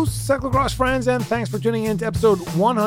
cyclocross friends, and thanks for tuning in to episode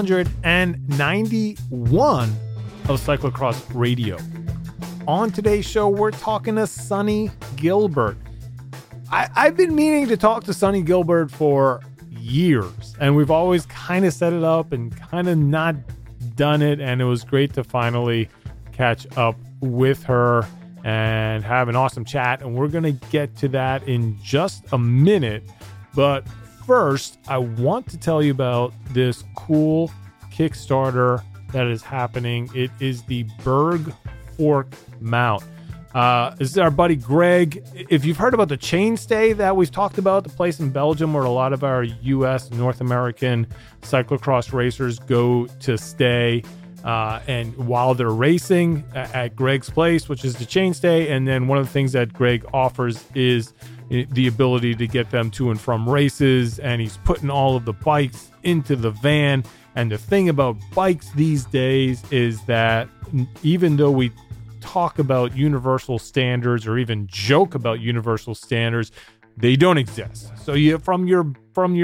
191 of Cyclocross Radio. On today's show, we're talking to Sonny Gilbert. I've been meaning to talk to Sonny Gilbert for years, and we've always kind of set it up and kind of not done it, and it was great to finally catch up with her and have an awesome chat, and we're going to get to that in just a minute. But first, I want to tell you about this cool Kickstarter that is happening. It is the Berg Fork Mount. This is our buddy Greg. If you've heard about the Chainstay that we've talked about, the place in Belgium where a lot of our U.S., North American cyclocross racers go to stay, and while they're racing at Greg's place, which is the Chainstay, and then one of the things that Greg offers is the ability to get them to and from races, and he's putting all of the bikes into the van. And the thing about bikes these days is that even though we talk about universal standards or even joke about universal standards, they don't exist. So you from your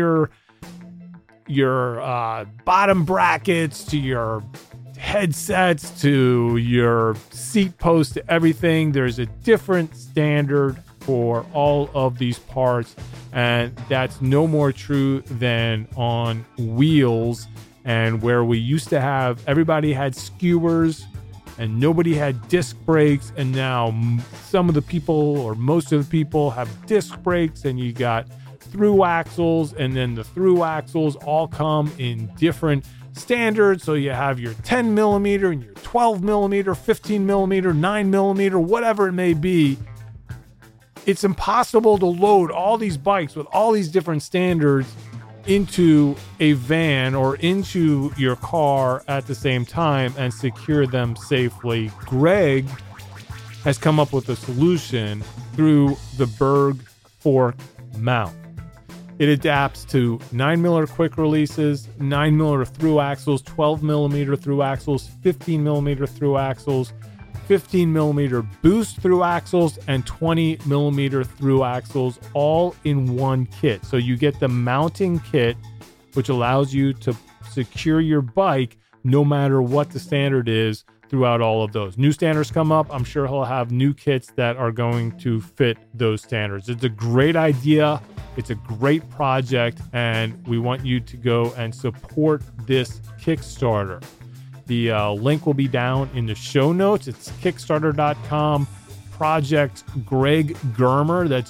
bottom brackets to your headsets to your seat post to everything, there's a different standard for all of these parts, and that's no more true than on wheels. And where we used to have, everybody had skewers and nobody had disc brakes, and now some of the people or most of the people have disc brakes, and you got through axles, and then the through axles all come in different standards. So you have your 10 millimeter and your 12 millimeter, 15 millimeter, 9 millimeter, whatever it may be. It's impossible to load all these bikes with all these different standards into a van or into your car at the same time and secure them safely. Greg has come up with a solution through the Berg Fork Mount. It adapts to 9mm quick releases, 9mm through axles, 12mm through axles, 15mm through axles, 15mm boost through axles, and 20mm through axles, all in one kit. So you get the mounting kit, which allows you to secure your bike no matter what the standard is throughout all of those. New standards come up, I'm sure he'll have new kits that are going to fit those standards. It's a great idea. It's a great project, and we want you to go and support this Kickstarter. The link will be down in the show notes. It's kickstarter.com, Project Greg Germer. That's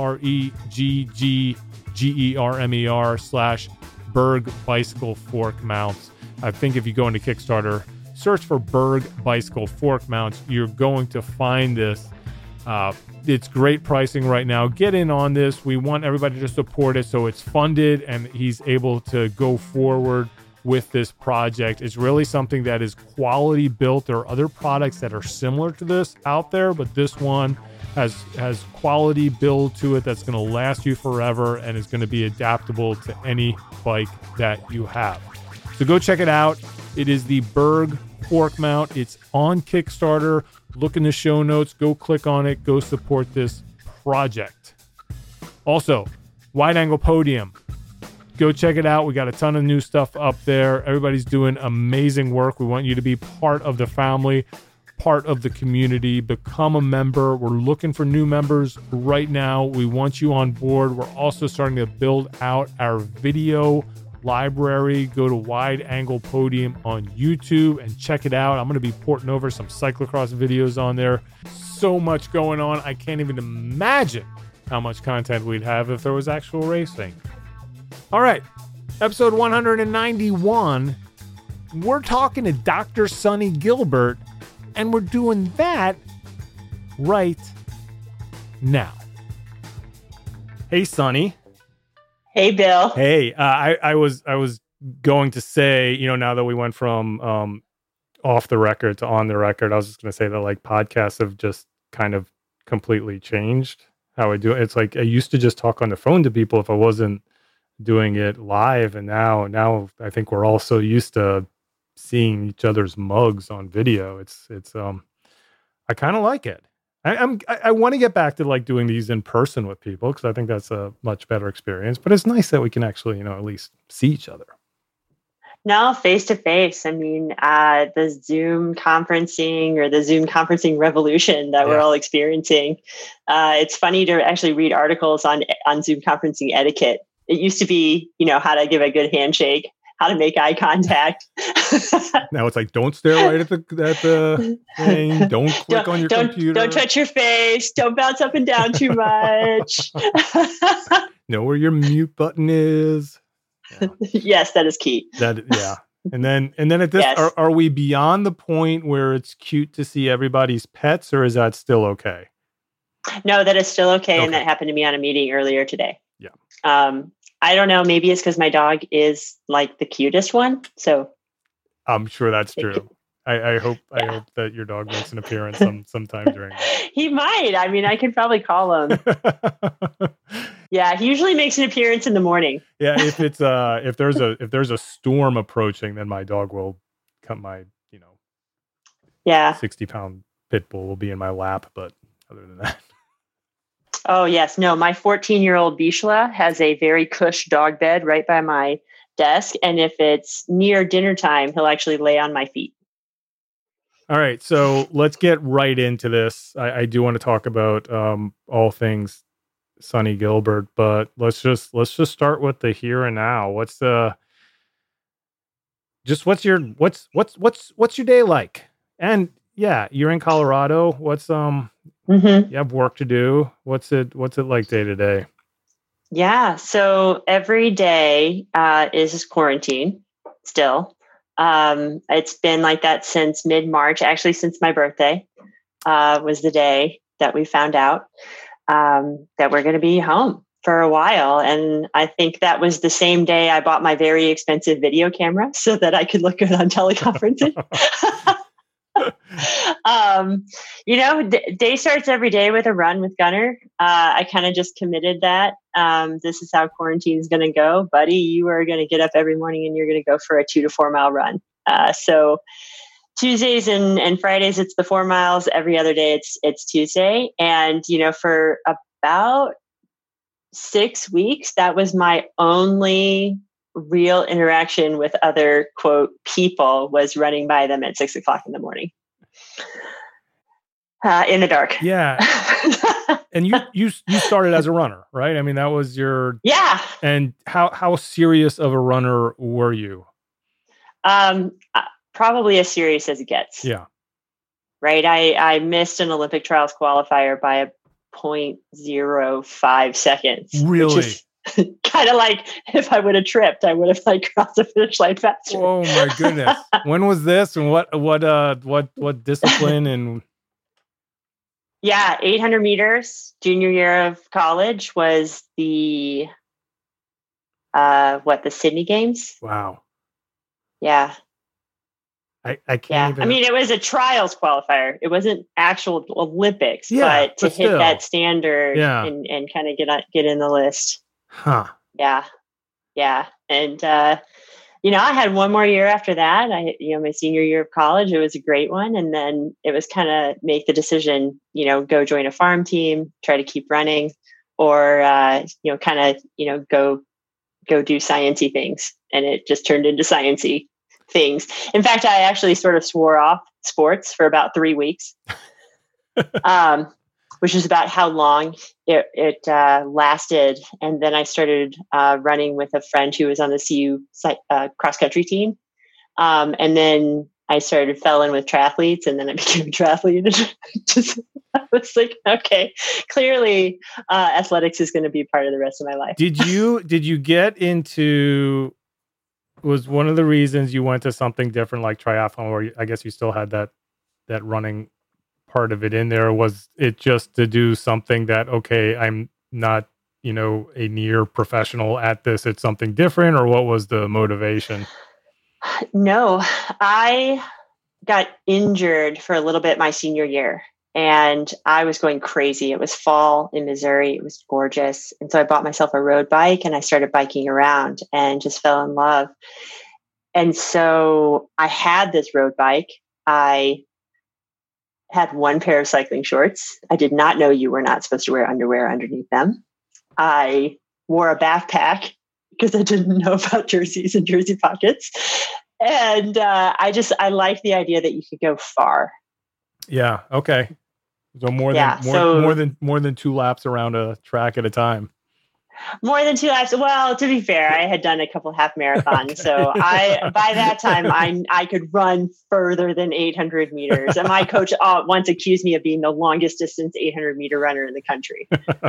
GREGGGERMER / Berg Bicycle Fork Mounts. I think if you go into Kickstarter, search for Berg Bicycle Fork Mounts, you're going to find this. It's great pricing right now. Get in on this. We want everybody to support it so it's funded and he's able to go forward with this project. It's really something that is quality built. There are other products that are similar to this out there, but this one has quality build to it that's going to last you forever and is going to be adaptable to any bike that you have. So go check it out. It is the Berg Fork Mount. It's on Kickstarter. Look in the show notes. Go click on it. Go support this project. Also, Wide Angle Podium. Go check it out. We got a ton of new stuff up there. Everybody's doing amazing work. We want you to be part of the family, part of the community. Become a member. We're looking for new members right now. We want you on board. We're also starting to build out our video library. Go to Wide Angle Podium on YouTube and check it out. I'm going to be porting over some cyclocross videos on there. So much going on. I can't even imagine how much content we'd have if there was actual racing. All right, episode 191, we're talking to Dr. Sonny Gilbert, and we're doing that right now. Hey, Sonny. Hey, Bill. Hey, I was going to say, now that we went from off the record to on the record, I was just going to say that like podcasts have just kind of completely changed how I do it. It's like I used to just talk on the phone to people if I wasn't doing it live, and now I think we're all so used to seeing each other's mugs on video. It's I kind of like it. I want to get back to like doing these in person with people because I think that's a much better experience. But it's nice that we can actually, at least see each other. No, face to face. I mean, the Zoom conferencing or the Zoom conferencing revolution that we're all experiencing. It's funny to actually read articles on Zoom conferencing etiquette. It used to be, how to give a good handshake, how to make eye contact. Now it's like, don't stare right at the thing. Don't click on your computer. Don't touch your face. Don't bounce up and down too much. Know where your mute button is. Yeah. Yes, that is key. And then at this, are we beyond the point where it's cute to see everybody's pets, or is that still okay? No, that is still okay. And that happened to me on a meeting earlier today. Yeah. I don't know. Maybe it's because my dog is like the cutest one. So I'm sure that's true. I hope that your dog makes an appearance sometime during that. He might. I mean, I could probably call him. Yeah, he usually makes an appearance in the morning. Yeah, if it's if there's a storm approaching, then my dog will come. My 60-pound pit bull will be in my lap. But other than that, oh yes, no. My 14-year-old Bishla has a very cush dog bed right by my desk, and if it's near dinner time, he'll actually lay on my feet. All right, so let's get right into this. I do want to talk about all things Sonny Gilbert, but let's just start with the here and now. What's your day like? And yeah, you're in Colorado. What's you have work to do. What's it like day to day? Yeah, so every day is quarantine still. It's been like that since mid-March, actually since my birthday was the day that we found out that we're going to be home for a while. And I think that was the same day I bought my very expensive video camera so that I could look good on teleconferencing. Day starts every day with a run with Gunner. I kind of just committed that. This is how quarantine is going to go, buddy. You are going to get up every morning and you're going to go for a 2 to 4 mile run. So Tuesdays and Fridays, it's the 4 miles. Every other day it's Tuesday. And, for about 6 weeks, that was my only real interaction with other quote people was running by them at 6 o'clock in the morning in the dark. Yeah. And you started as a runner, right? I mean, that was your, and how serious of a runner were you? Probably as serious as it gets. Yeah. Right. I missed an Olympic trials qualifier by a 0.05 seconds. Really? Kind of like if I would have tripped, I would have crossed the finish line faster. Oh my goodness! When was this, and what discipline and? Yeah, 800 meters. Junior year of college was the the Sydney Games. Wow. Yeah. I can't. I mean, it was a trials qualifier. It wasn't actual Olympics, but to hit that standard and kind of get in the list. Huh. Yeah. And, I had one more year after that. My senior year of college, it was a great one. And then it was kind of make the decision, go join a farm team, try to keep running, or, go do sciencey things. And it just turned into sciencey things. In fact, I actually sort of swore off sports for about 3 weeks. Which is about how long it lasted. And then I started running with a friend who was on the CU cross-country team. And then I fell in with triathletes, and then I became a triathlete. I was like, okay, clearly athletics is going to be part of the rest of my life. Did you get into, was one of the reasons you went to something different like triathlon, where I guess you still had that running part of it in there? Was it just to do something that, okay, I'm not, a near professional at this, it's something different, or what was the motivation? No, I got injured for a little bit my senior year, and I was going crazy. It was fall in Missouri. It was gorgeous. And so I bought myself a road bike and I started biking around and just fell in love. And so I had this road bike. I had one pair of cycling shorts. I did not know you were not supposed to wear underwear underneath them. I wore a backpack because I didn't know about jerseys and jersey pockets. And I like the idea that you could go far. Yeah. Okay. So more than 2 laps around a track at a time. More than 2 laps. Well, to be fair, I had done a couple half marathons. Okay. So by that time, I could run further than 800 meters. And my coach once accused me of being the longest distance 800-meter runner in the country.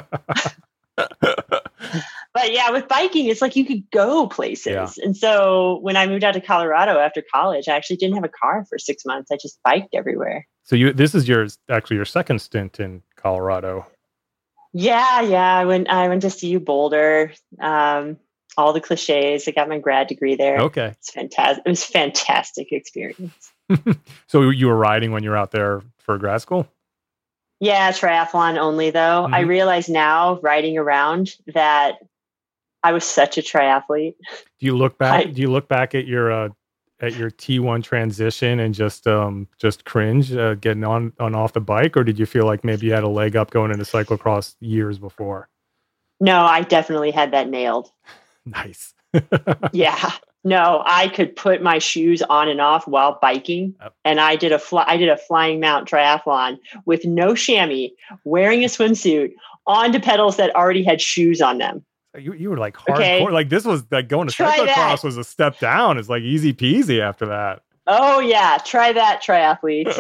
But yeah, with biking, it's like you could go places. Yeah. And so when I moved out to Colorado after college, I actually didn't have a car for 6 months. I just biked everywhere. So this is your second stint in Colorado. Yeah. I went to CU Boulder. All the cliches. I got my grad degree there. Okay. It's fantastic. It was a fantastic experience. So you were riding when you were out there for grad school? Yeah, triathlon only though. Mm-hmm. I realize now riding around that I was such a triathlete. Do you look back at your T1 transition and just cringe getting on off the bike, or did you feel like maybe you had a leg up going into cyclocross years before? No, I definitely had that nailed. Nice. Yeah. No, I could put my shoes on and off while biking. Yep. And I did a flying mount triathlon with no chamois, wearing a swimsuit onto pedals that already had shoes on them. You were like hardcore. Okay. Like this was like going to cyclocross was a step down. It's like easy peasy after that. Oh yeah. Try that, triathletes.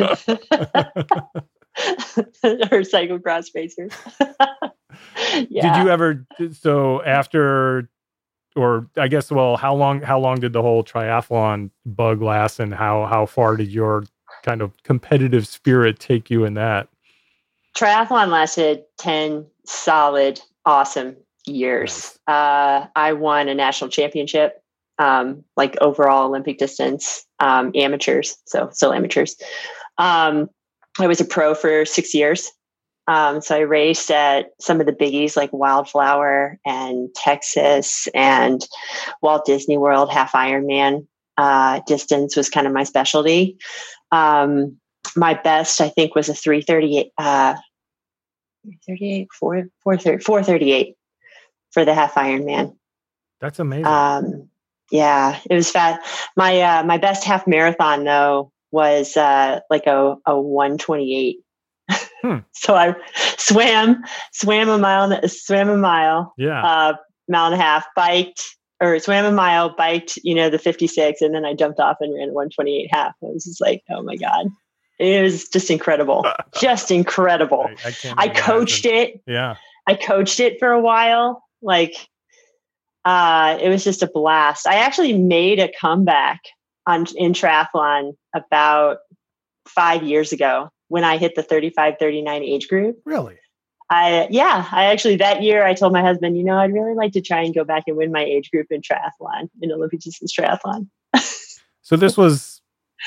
Or cyclocross racers. Yeah. Did you ever, so after, or I guess, well, how long did the whole triathlon bug last, and how far did your kind of competitive spirit take you in that? Triathlon lasted 10 solid, awesome years. Nice. I won a national championship, like overall Olympic distance, amateurs. So still amateurs. I was a pro for 6 years. So I raced at some of the biggies like Wildflower and Texas and Walt Disney World half Ironman. Distance was kind of my specialty. My best, I think, was a 438 for the half Ironman. That's amazing. Yeah, it was fast. My best half marathon though was like a 128. So I swam a mile, mile and a half, swam a mile, biked, the 56, and then I jumped off and ran a 128 half. I was just like, oh my God. It was just incredible. Just incredible. I coached it. Yeah. I coached it for a while. Like, it was just a blast. I actually made a comeback in triathlon about 5 years ago when I hit the 35-39 age group. Really? I actually, that year I told my husband, I'd really like to try and go back and win my age group in triathlon, in Olympic distance triathlon. So this was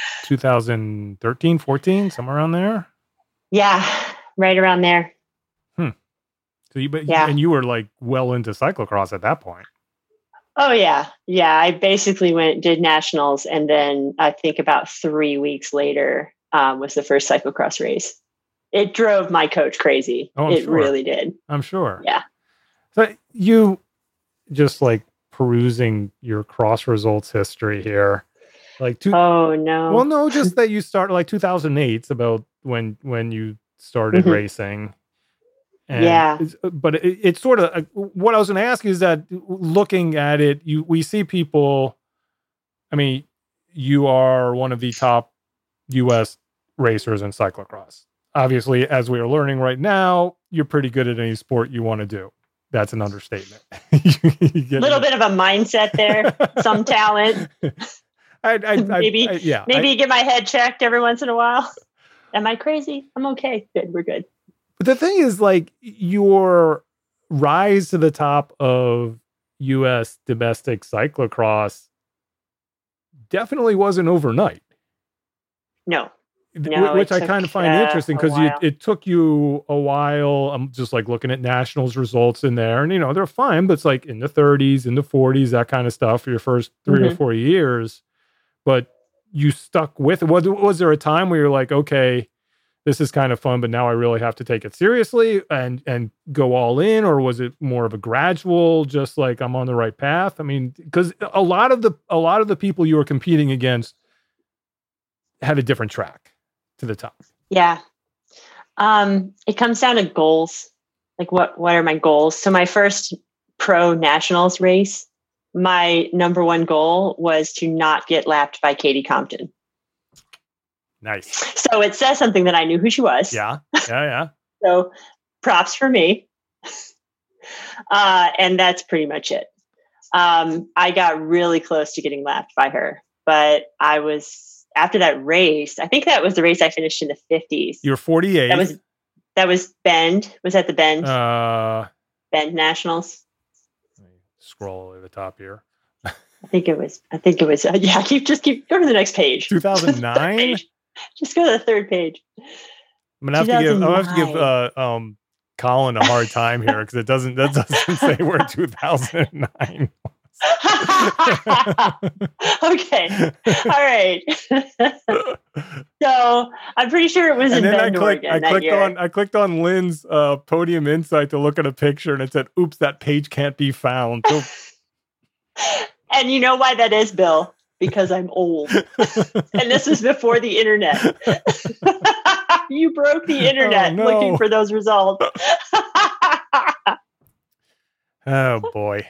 2013, 14, somewhere around there? Yeah, right around there. So and you were like well into cyclocross at that point. Oh yeah. Yeah. I basically did nationals. And then I think about 3 weeks later was the first cyclocross race. It drove my coach crazy. Oh, it really did. I'm sure. Yeah. So you just like perusing your cross results history here. Oh no. Well, no, just that you started like 2008. It's about when you started racing. And yeah. But it's sort of what I was going to ask you is that looking at it, we see people. I mean, you are one of the top U.S. racers in cyclocross. Obviously, as we are learning right now, you're pretty good at any sport you want to do. That's an understatement. A little bit of a mindset there, some talent. Maybe you get my head checked every once in a while. Am I crazy? I'm okay. Good. We're good. But the thing is, like, your rise to the top of U.S. domestic cyclocross definitely wasn't overnight. No, which I kind of find interesting because it took you a while. I'm just like looking at nationals results in there, and they're fine, but it's like in the 30s, in the 40s, that kind of stuff for your first 3 or 4 years. But you stuck with it. Was there a time where you're like, okay, this is kind of fun, but now I really have to take it seriously and go all in? Or was it more of a gradual, just like I'm on the right path? I mean, because a lot of the people you were competing against had a different track to the top. Yeah. It comes down to goals. Like what are my goals? So my first pro nationals race, my number one goal was to not get lapped by Katie Compton. Nice. So it says something that I knew who she was. Yeah. So props for me. And that's pretty much it. I got really close to getting lapped by her, but after that race, I think that was the race I finished in the 50s. You're 48. That was Bend. Was that the Bend? Bend Nationals. Scroll all the way to the top here. I think it was. Yeah, keep go to the next page. 2009. Just go to the third page. I'm gonna have to give Colin a hard time here because that doesn't say where 2009. Okay. All right. So I'm pretty sure it was in Bend, Oregon. I clicked on Lynn's Podium Insight to look at a picture, and it said, "Oops, that page can't be found." So, and you know why that is, Bill? Because I'm old. And this was before the internet. You broke the internet looking for those results. Oh, boy.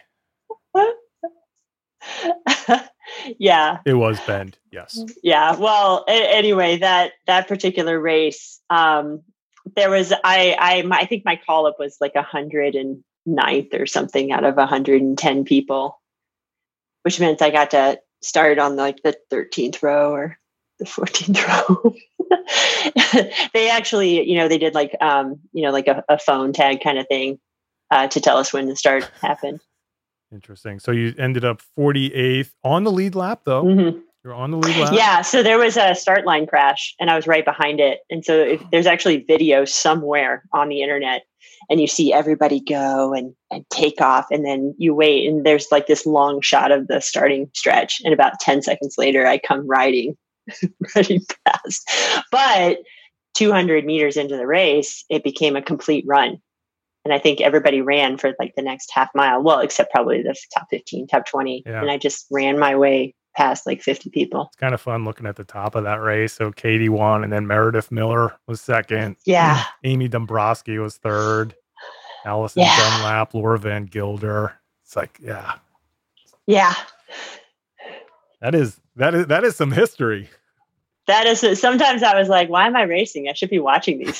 Yeah. It was Bend. Yes. Yeah. Well, anyway, that particular race, there was, I think my call up was like 109th or something out of 110 people, which meant I got to start on like the 13th row or the 14th row. They actually, they did like, like a phone tag kind of thing to tell us when the start happened. Interesting. So you ended up 48th on the lead lap, though. Mm-hmm. You're on the lead lap. Yeah. So there was a start line crash, and I was right behind it. And so there's actually video somewhere on the internet, and you see everybody go and take off, and then you wait, and there's like this long shot of the starting stretch. And about 10 seconds later, I come riding past. But 200 meters into the race, it became a complete run. And I think everybody ran for like the next half mile. Well, except probably the top 15, top 20. Yeah. And I just ran my way past like 50 people. It's kind of fun looking at the top of that race. So Katie won, and then Meredith Miller was second. Yeah. Amy Dombrowski was third. Allison Dunlap, Laura Van Gilder. It's like, yeah. Yeah. That is some history. That is, sometimes I was like, why am I racing? I should be watching these.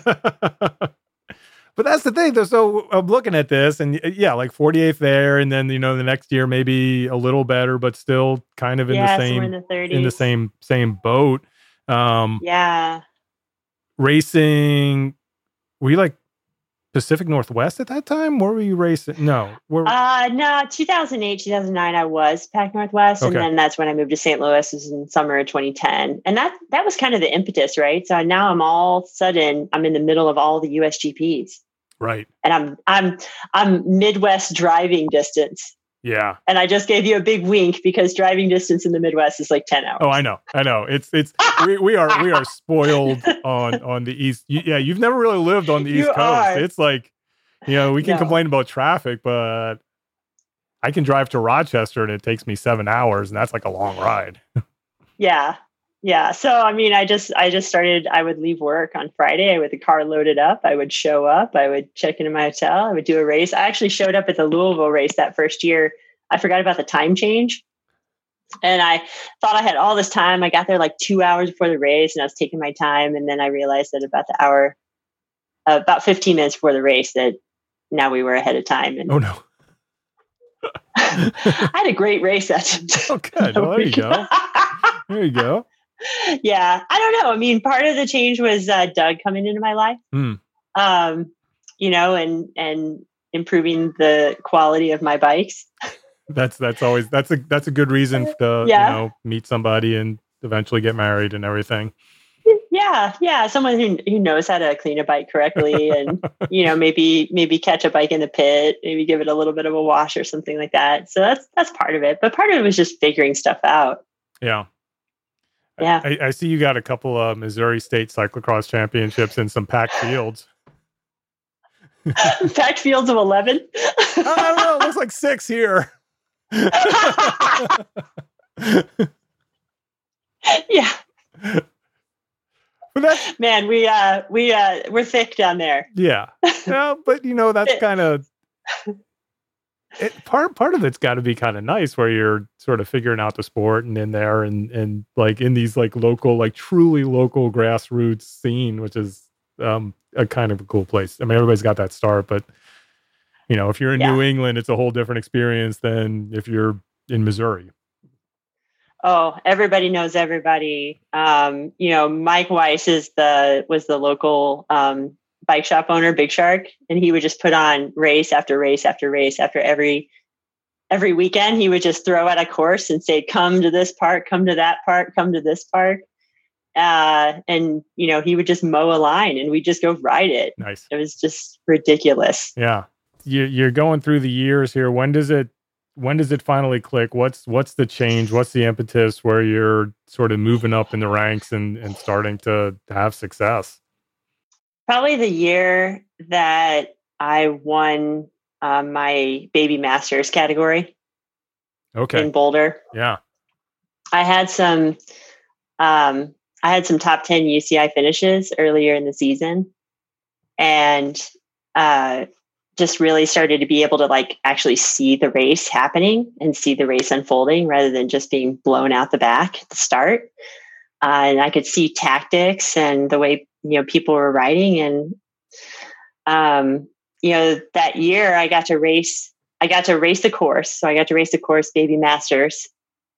But that's the thing, though. So I'm looking at this, and like 48th there, and then the next year maybe a little better, but still kind of in the same boat. Racing. Were you like Pacific Northwest at that time? Where were you racing? No. No, 2008, 2009, I was Pac Northwest. Okay. And then that's when I moved to St. Louis. It was in summer of 2010. And that was kind of the impetus, right? So now I'm in the middle of all the USGPs. Right. And I'm Midwest driving distance. Yeah. And I just gave you a big wink because driving distance in the Midwest is like 10 hours. Oh, I know. It's we are spoiled on the East. You've never really lived on the East Coast. It's like, we can complain about traffic, but I can drive to Rochester and it takes me 7 hours, and that's like a long ride. Yeah. Yeah. So, I mean, I just started, I would leave work on Friday with the car loaded up. I would show up, I would check into my hotel, I would do a race. I actually showed up at the Louisville race that first year. I forgot about the time change. And I thought I had all this time. I got there like 2 hours before the race, and I was taking my time. And then I realized that about 15 minutes before the race, that now we were ahead of time. And oh no. I had a great race that Oh, good. Well, there you go. There you go. Yeah. I don't know. I mean, part of the change was Doug coming into my life, and improving the quality of my bikes. That's a good reason to meet somebody and eventually get married and everything. Yeah. Someone who knows how to clean a bike correctly, and maybe catch a bike in the pit, maybe give it a little bit of a wash or something like that. So that's part of it. But part of it was just figuring stuff out. Yeah. Yeah. I see you got a couple of Missouri State cyclocross championships in some packed fields. Packed fields of 11. I don't know. It looks like 6 here. Yeah. But that's, man, we're thick down there. Yeah. No, but that's kind of part of it's got to be kind of nice where you're sort of figuring out the sport and in there and like in these like local, like truly local grassroots scene, which is a kind of a cool place. I mean, everybody's got that start, but if you're in New England, it's a whole different experience than if you're in Missouri. Oh, everybody knows everybody. Mike Weiss was the local bike shop owner, Big Shark, and he would just put on race after race after race after every weekend. He would just throw out a course and say, "Come to this park, come to that park, come to this park," and he would just mow a line, and we'd just go ride it. Nice. It was just ridiculous. Yeah, you're going through the years here. When does it finally click? What's the change? What's the impetus where you're sort of moving up in the ranks and starting to have success? Probably the year that I won my baby masters category. Okay. In Boulder. Yeah. I had some top 10 UCI finishes earlier in the season, and just really started to be able to like actually see the race happening and see the race unfolding rather than just being blown out the back at the start. And I could see tactics and the way, people were riding. And, that year I got to race the course. So I got to race the course Baby Masters,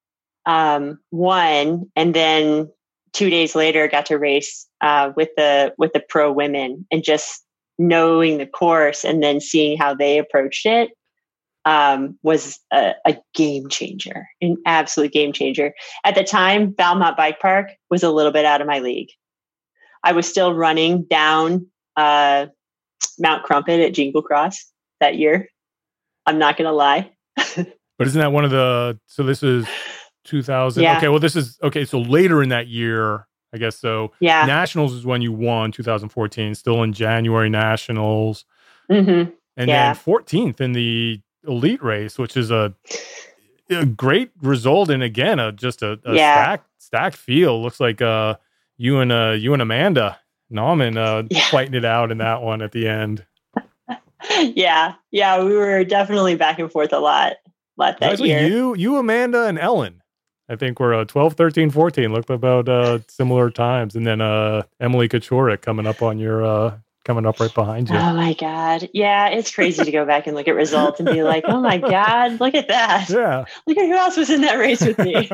won. And then 2 days later got to race, with the pro women, and just knowing the course and then seeing how they approached it was a game changer, an absolute game changer. At the time, Valmont Bike Park was a little bit out of my league. I was still running down Mount Crumpet at Jingle Cross that year. I'm not going to lie. But isn't that so this is 2000? Yeah. Okay, well so later in that year, I guess so. Yeah. Nationals is when you won 2014, still in January Nationals. Mm-hmm. And then 14th in the elite race, which is a great result. And again, just a stacked field. Looks like you and Amanda Nauman fighting it out in that one at the end. Yeah. We were definitely back and forth a lot that year. You, Amanda, and Ellen, I think we're 12, 13, 14. Looked about similar times. And then Emily Kachurik coming up right behind you. Oh my God. Yeah, it's crazy to go back and look at results and be like, oh my God, look at that. Yeah. Look at who else was in that race with me.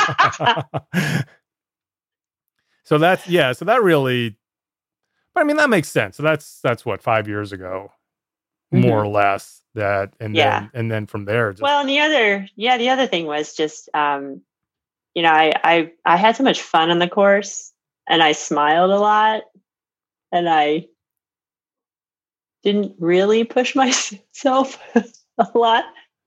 So that really, but I mean, that makes sense. So that's what, 5 years ago, more or less, that, and then from there. Well, and the other thing was just, I had so much fun on the course, and I smiled a lot, and I didn't really push myself a lot.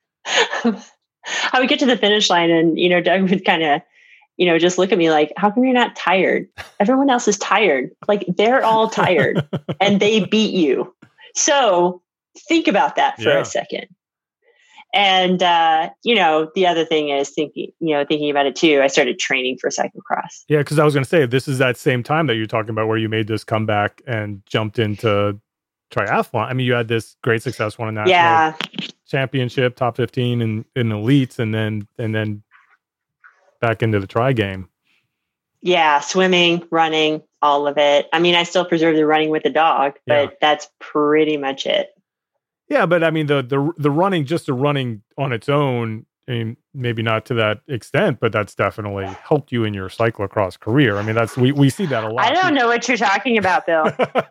I would get to the finish line, and, Doug would kind of, just look at me like, how come you're not tired? Everyone else is tired. Like, they're all tired and they beat you. So think about that for a second. And, the other thing is thinking about it too. I started training for cyclocross. Yeah. Cause I was going to say, this is that same time that you're talking about where you made this comeback and jumped into triathlon. I mean, you had this great success, won a national championship, top 15 in elites, and then back into the tri game. Yeah, swimming, running, all of it. I mean, I still preserve the running with the dog, but that's pretty much it. Yeah, but I mean, the running, just the running on its own, I mean, maybe not to that extent, but that's definitely helped you in your cyclocross career. I mean, we see that a lot. I don't know what you're talking about, Bill.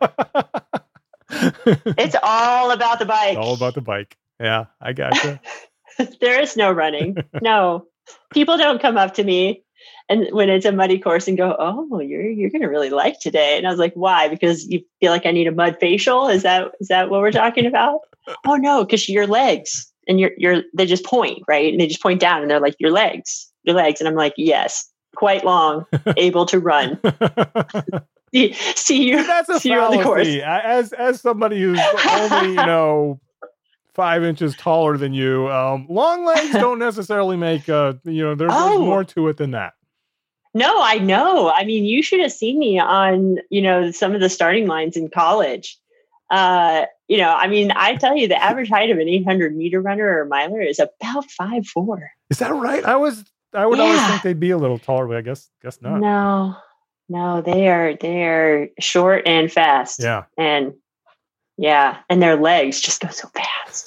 It's all about the bike. It's all about the bike. Yeah, I gotcha. There is no running. No. People don't come up to me and when it's a muddy course and go, "Oh, you're going to really like today." And I was like, "Why? Because you feel like I need a mud facial? Is that what we're talking about?" "Oh no, because your legs." And they just point, right? And they just point down and they're like, your legs. And I'm like, "Yes, quite long, able to run. See you. That's a see you on the course. As somebody who's only 5 inches taller than you, long legs don't necessarily make there's more to it than that. No, I know. I mean, you should have seen me on some of the starting lines in college. I mean, I tell you, the average height of an 800-meter runner or miler is about 5'4". Is that right? I would always think they'd be a little taller, but I guess not. No, they are short and fast. Yeah. And their legs just go so fast.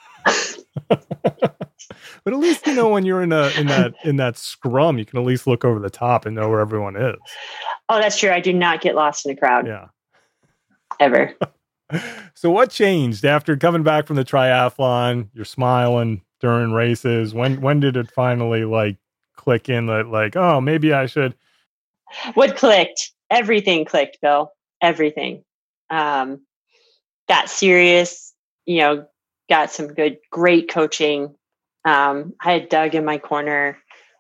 But at least when you're in that scrum, you can at least look over the top and know where everyone is. Oh, that's true. I do not get lost in a crowd. Yeah. Ever. So what changed after coming back from the triathlon? You're smiling during races. When did it finally click in that oh, maybe I should? What clicked? Everything clicked, Bill. Everything. Got serious, got some great coaching. I had Doug in my corner.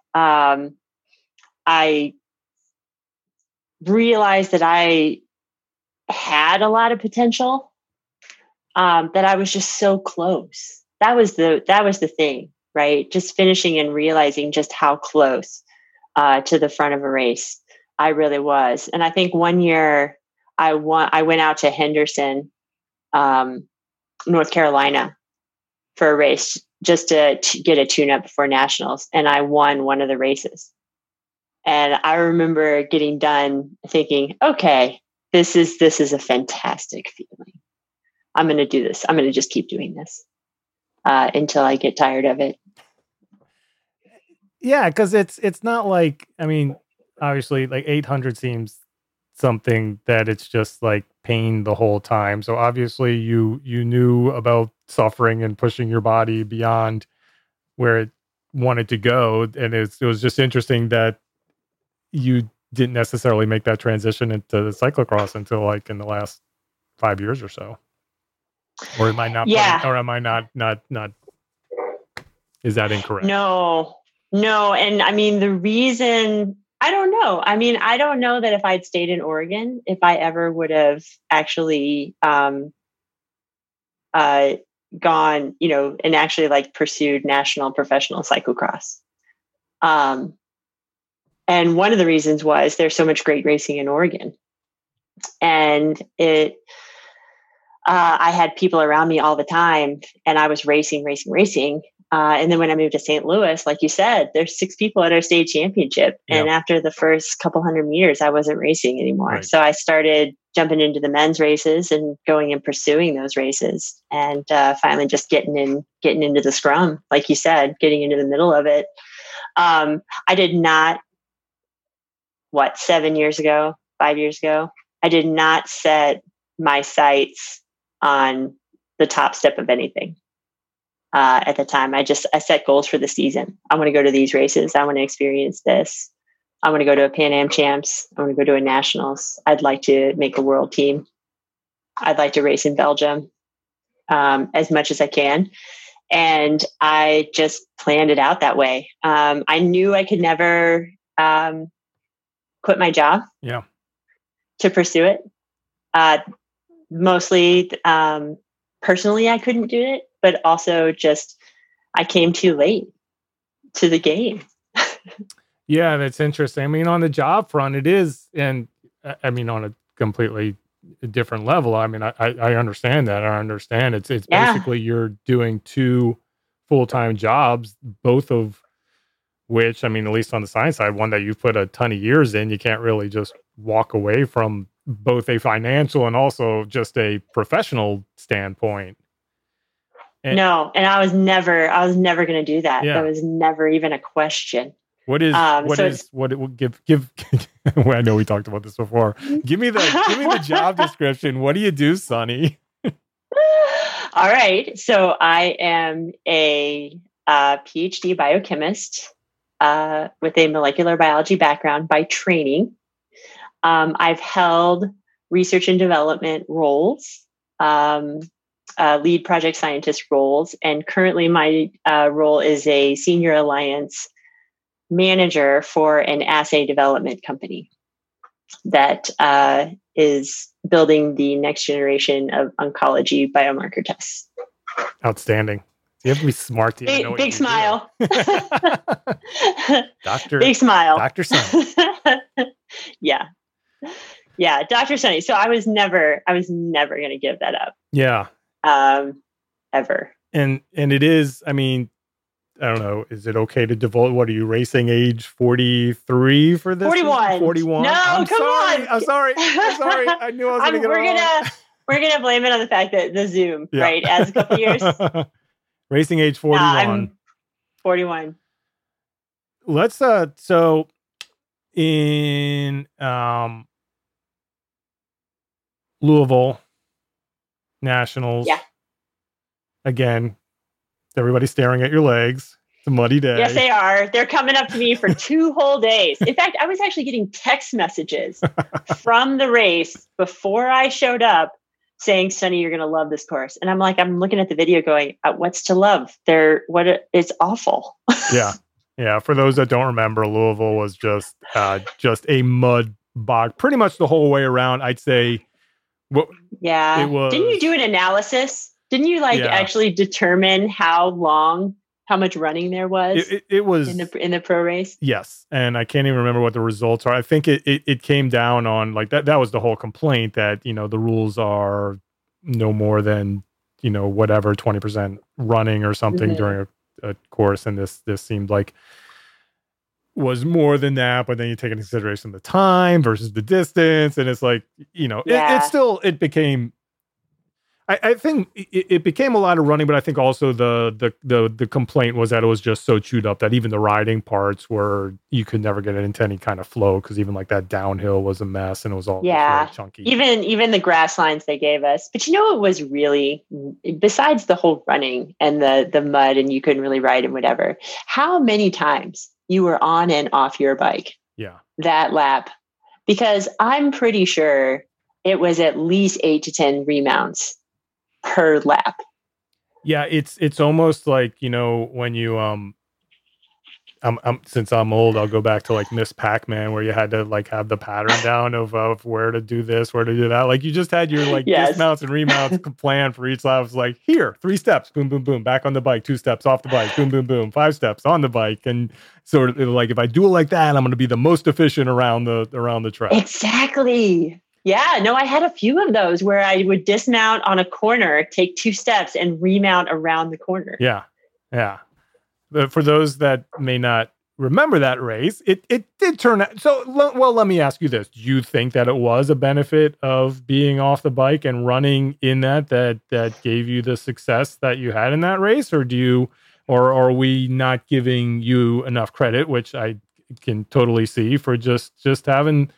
I realized that I had a lot of potential, that I was just so close. That was the thing, right? Just finishing and realizing just how close to the front of a race I really was. And I think one year I went out to Henderson, North Carolina for a race just to get a tune-up before nationals. And I won one of the races. And I remember getting done thinking, okay, this is a fantastic feeling. I'm going to do this. I'm going to just keep doing this until I get tired of it. Yeah, because it's not obviously 800 seems something that it's just pain the whole time. So obviously you knew about suffering and pushing your body beyond where it wanted to go. And it was just interesting that you didn't necessarily make that transition into the cyclocross until in the last 5 years or so. Or am I not? Yeah. Or am I not? Is that incorrect? No. And I mean, the reason, I don't know. I mean, I don't know that if I'd stayed in Oregon, if I ever would have actually gone, and actually pursued national professional cyclocross. And one of the reasons was there's so much great racing in Oregon. And I had people around me all the time, and I was racing. And then when I moved to St. Louis, like you said, there's 6 people at our state championship. Yeah. And after the first couple 100 meters, I wasn't racing anymore. Right. So I started jumping into the men's races and going and pursuing those races, and finally just getting into the scrum, like you said, getting into the middle of it. I did not, 5 years ago, I did not set my sights on the top step of anything. At the time, I set goals for the season. I want to go to these races. I want to experience this. I want to go to a Pan Am Champs. I want to go to a Nationals. I'd like to make a world team. I'd like to race in Belgium as much as I can. And I just planned it out that way. I knew I could never quit my job to pursue it. Mostly personally, I couldn't do it, but also just I came too late to the game. Yeah, that's interesting. I mean, on the job front, it is, and I mean, on a completely different level. I mean, I understand that. I understand it's basically you're doing 2 full-time jobs, both of which, I mean, at least on the science side, one that you've put a ton of years in, you can't really just walk away from both a financial and also just a professional standpoint. No, and I was never going to do that. Yeah. That was never even a question. What it will give? Well, I know we talked about this before. Give me the job description. What do you do, Sonny? All right. So I am a PhD biochemist with a molecular biology background by training. I've held research and development roles, lead project scientist roles, and currently my role is a senior alliance manager for an assay development company that is building the next generation of oncology biomarker tests. Outstanding. You have to be smart to even know what big smile. Big smile. Dr. Sunny. Yeah. Dr. Sunny. So I was never going to give that up. Yeah. Ever. And it is, I mean, I don't know. Is it okay to divulge? What are you, racing age 43 for this? 41. 41. No, I'm come sorry. on. I'm sorry. I knew I was going to get it wrong. We're gonna blame it on the fact that the Zoom, right? As a couple years. Racing age 41. I'm 41. Let's so in Louisville Nationals. Yeah. Again, everybody's staring at your legs. It's a muddy day. Yes, they are. They're coming up to me for 2 whole days. In fact, I was actually getting text messages from the race before I showed up saying, Sunny, you're going to love this course. And I'm looking at the video going, what's to love? It's awful. Yeah. For those that don't remember, Louisville was just a mud bog pretty much the whole way around. I'd say. Yeah. It was, didn't you do an analysis? Didn't you actually determine how much running there was? It was in the pro race. Yes, and I can't even remember what the results are. I think it came down on like that. That was the whole complaint that the rules are no more than whatever 20% running or something during a course, and this seemed like was more than that. But then you take into consideration the time versus the distance, and it's like it became. I think it became a lot of running, but I think also the complaint was that it was just so chewed up that even the riding parts were, you could never get it into any kind of flow, because even like that downhill was a mess and it was all really chunky. Even the grass lines they gave us. But it was really, besides the whole running and the mud and you couldn't really ride and whatever, how many times you were on and off your bike that lap? Because I'm pretty sure it was at least 8 to 10 remounts per lap. Yeah, it's almost like when you since I'm old, I'll go back to like Miss Pac-Man, where you had to like have the pattern down of where to do this, where to do that. Like you just had your like dismounts and remounts plan for each lap. It was like, here, 3 steps, boom, boom, boom, back on the bike, 2 steps off the bike, boom, boom, boom, 5 steps on the bike, and sort of like if I do it like that, I'm going to be the most efficient around the track. Exactly. Yeah, no, I had a few of those where I would dismount on a corner, take 2 steps, and remount around the corner. Yeah. But for those that may not remember that race, it did turn out. So, well, let me ask you this. Do you think that it was a benefit of being off the bike and running in that gave you the success that you had in that race? Or or are we not giving you enough credit, which I can totally see, for just having...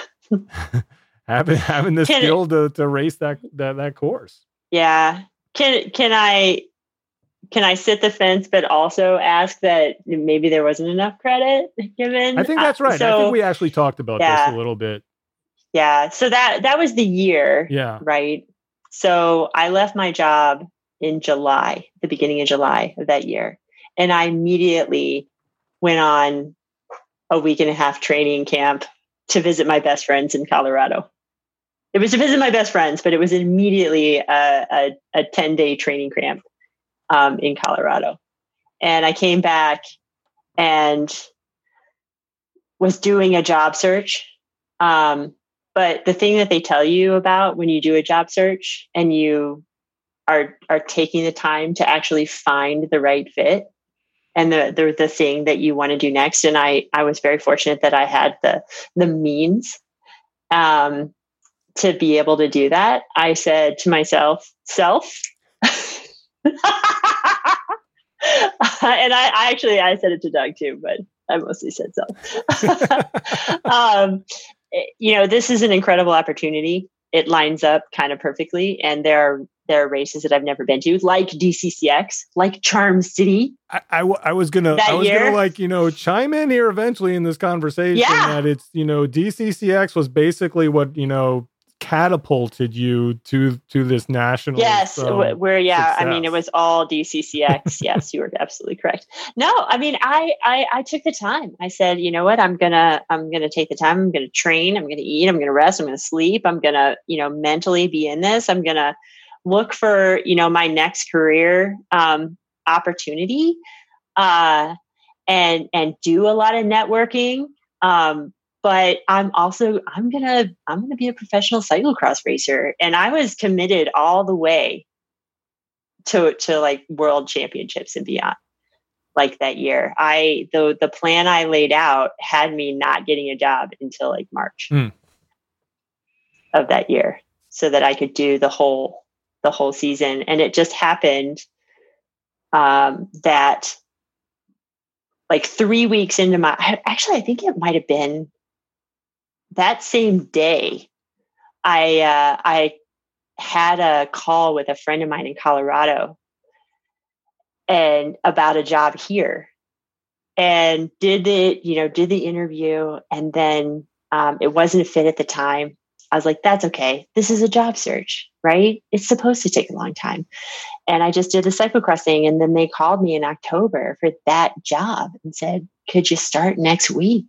having the skill to race that course. Yeah. Can I sit the fence, but also ask that maybe there wasn't enough credit given? I think that's right. I think we actually talked about this a little bit. Yeah. So that was the year. Yeah. Right. So I left my job in July, the beginning of July of that year. And I immediately went on a 1.5-week training camp to visit my best friends in Colorado. It was to visit my best friends, but it was immediately a 10-day training camp in Colorado. And I came back and was doing a job search. But the thing that they tell you about when you do a job search and you are taking the time to actually find the right fit and the thing that you want to do next. And I was very fortunate that I had the means to be able to do that. I said to myself, and I said it to Doug too, but I mostly said self. This is an incredible opportunity. It lines up kind of perfectly. And there are races that I've never been to, like DCCX, like Charm City. I was gonna chime in here eventually in this conversation that it's, DCCX was basically what, catapulted you to this national. Yes, where success. I mean, it was all DCCX. Yes, you were absolutely correct. No, I mean, I took the time. I said, you know what, I'm gonna take the time. I'm gonna train. I'm gonna eat. I'm gonna rest. I'm gonna sleep. I'm gonna, mentally be in this. I'm gonna look for, my next career opportunity, and do a lot of networking. But I'm gonna be a professional cyclocross racer, and I was committed all the way to like world championships and beyond. Like that year, the plan I laid out had me not getting a job until like March of that year, so that I could do the whole season. And it just happened that like 3 weeks into I think it might have been that same day, I had a call with a friend of mine in Colorado and about a job here, and did the interview, and then it wasn't a fit at the time. I was like, that's okay. This is a job search, right? It's supposed to take a long time. And I just did the cyclocross thing. And then they called me in October for that job and said, could you start next week?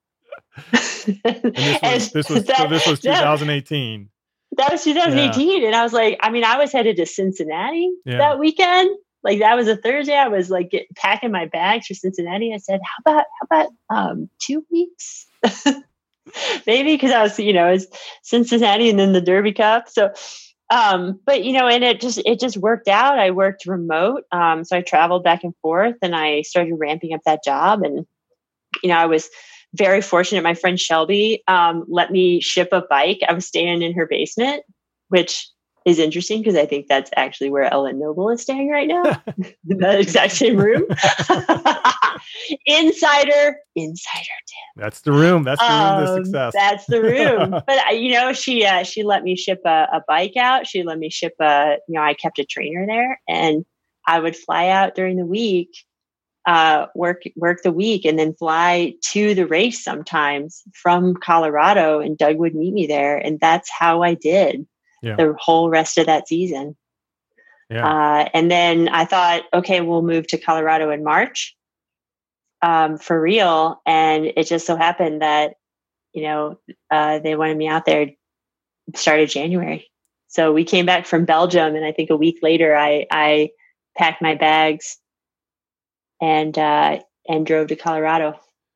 And this was 2018. That was 2018. Yeah. And I was like, I was headed to Cincinnati that weekend. Like that was a Thursday. I was like packing my bags for Cincinnati. I said, how about 2 weeks? Maybe, because I was, it's Cincinnati and then the Derby Cup. So, but and it just worked out. I worked remote. So I traveled back and forth, and I started ramping up that job. And, I was very fortunate. My friend Shelby let me ship a bike. I was staying in her basement, which is interesting because I think that's actually where Ellen Noble is staying right now, in that exact same room. Insider tip. That's the room. That's the room to success. That's the room. But she let me ship a bike out. She let me ship I kept a trainer there, and I would fly out during the week, work the week, and then fly to the race sometimes from Colorado, and Doug would meet me there. And that's how I did the whole rest of that season. Yeah. And then I thought, okay, we'll move to Colorado in March, for real. And it just so happened that, they wanted me out there started January. So we came back from Belgium, and I think a week later I packed my bags and drove to Colorado.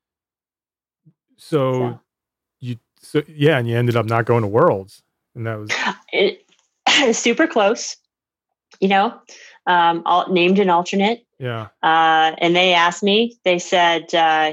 And you ended up not going to Worlds, and that was it was super close, named an alternate. Yeah. And they asked me, they said,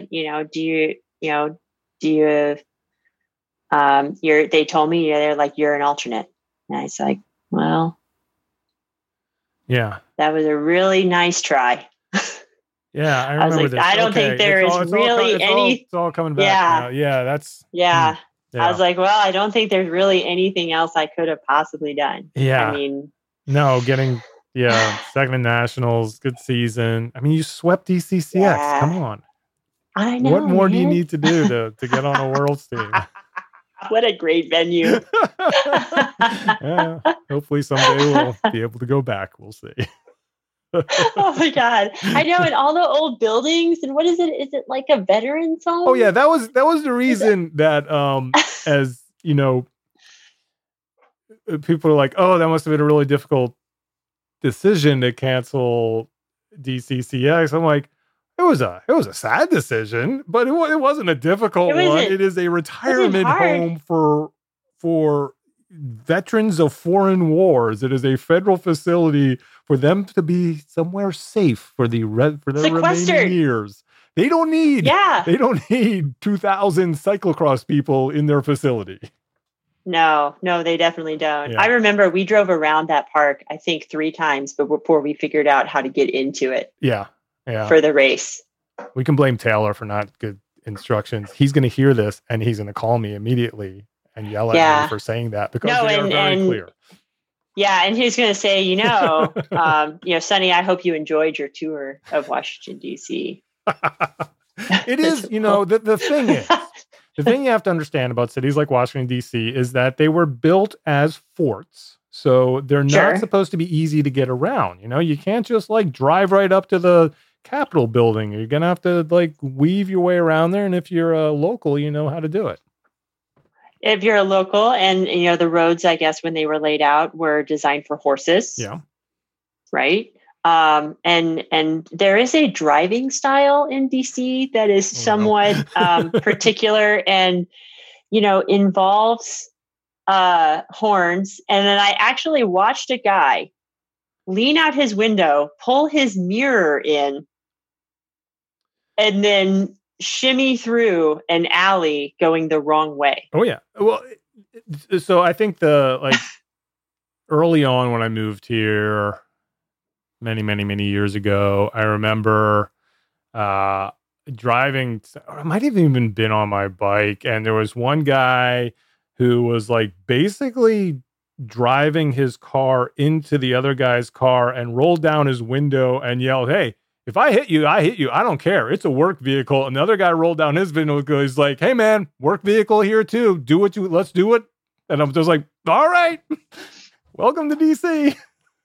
they told me, they're like, you're an alternate. And I was like, well, yeah, that was a really nice try. Yeah, I remember this. I don't think there is really any. It's all coming back now. Yeah, that's. Yeah. I was like, well, I don't think there's really anything else I could have possibly done. Yeah. I mean, no, getting second in nationals, good season. I mean, you swept DCCX. Yeah. Come on. I know. What more do you need to do to get on a Worlds team? What a great venue. Yeah, hopefully someday we'll be able to go back. We'll see. Oh my God. I know. And all the old buildings, and what is it? Is it like a veterans home? Oh yeah. That was the reason that, as people are like, oh, that must have been a really difficult decision to cancel DCCX. I'm like, it was a sad decision, but it wasn't a difficult one. It is a retirement home for veterans of foreign wars. It is a federal facility for them to be somewhere safe for their remaining years. They don't need 2,000 cyclocross people in their facility. No, they definitely don't. Yeah. I remember we drove around that park, I think 3 times before we figured out how to get into it. Yeah. For the race. We can blame Taylor for not good instructions. He's going to hear this and he's going to call me immediately and yell at me for saying that, because they are very clear. Yeah, and he's going to say, Sonny, I hope you enjoyed your tour of Washington, D.C. It is, the thing is, The thing you have to understand about cities like Washington, D.C. is that they were built as forts. So they're not supposed to be easy to get around. You know, you can't just like drive right up to the Capitol building. You're going to have to like weave your way around there. And if you're a local, you know how to do it. If you're a local, and you know, the roads, I guess, when they were laid out were designed for horses. Yeah. Right. And there is a driving style in DC that is somewhat particular and, you know, involves horns. And then I actually watched a guy lean out his window, pull his mirror in, and then shimmy through an alley going the wrong way. Oh, yeah. Well, so I think early on when I moved here, many years ago, I remember driving, or I might have even been on my bike, and there was one guy who was like basically driving his car into the other guy's car and rolled down his window and yelled, "Hey, if I hit you, I hit you. I don't care. It's a work vehicle." And the other guy rolled down his window and goes like, "Hey man, work vehicle here too. Let's do it." And I'm just like, all right, welcome to DC.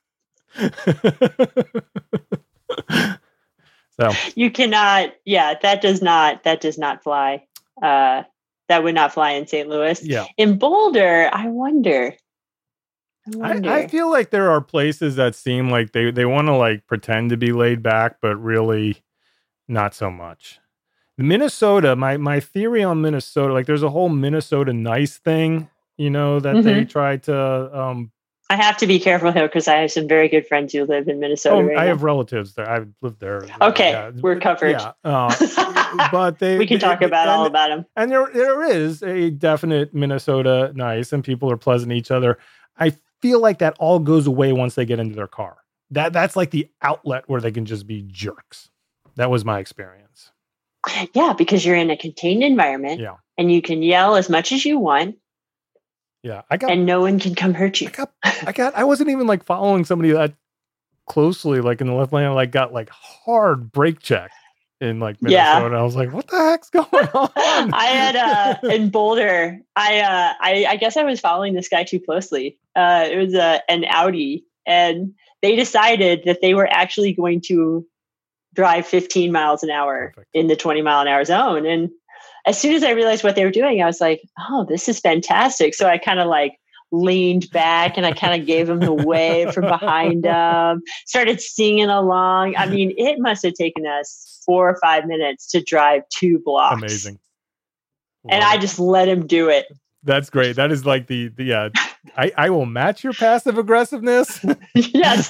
So you cannot, that does not fly. That would not fly in St. Louis. Yeah. In Boulder, I wonder. I feel like there are places that seem like they want to like pretend to be laid back, but really not so much. Minnesota, my theory on Minnesota, like there's a whole Minnesota nice thing, you know, that they try to I have to be careful here because I have some very good friends who live in Minnesota. I have relatives there. I've lived there. Okay, we're covered. Yeah, but we can talk all about them. And there is a definite Minnesota nice, and people are pleasant to each other. I feel like that all goes away once they get into their car. That's like the outlet where they can just be jerks. That was my experience. Yeah, because you're in a contained environment. Yeah, and you can yell as much as you want. Yeah, and no one can come hurt you. I wasn't even like following somebody that closely, like in the left lane. I like got like hard brake check in like Minnesota. Yeah. I was like, what the heck's going on? I had in Boulder. I guess I was following this guy too closely. It was an Audi, and they decided that they were actually going to drive 15 miles an hour in the 20 mile an hour zone. And as soon as I realized what they were doing, I was like, oh, this is fantastic. So I kind of like leaned back and I kind of gave them the wave from behind them, started singing along. I mean, it must have taken us 4 or 5 minutes to drive 2 blocks. Amazing. And I just let him do it. That's great. That is like the I will match your passive aggressiveness. Yes.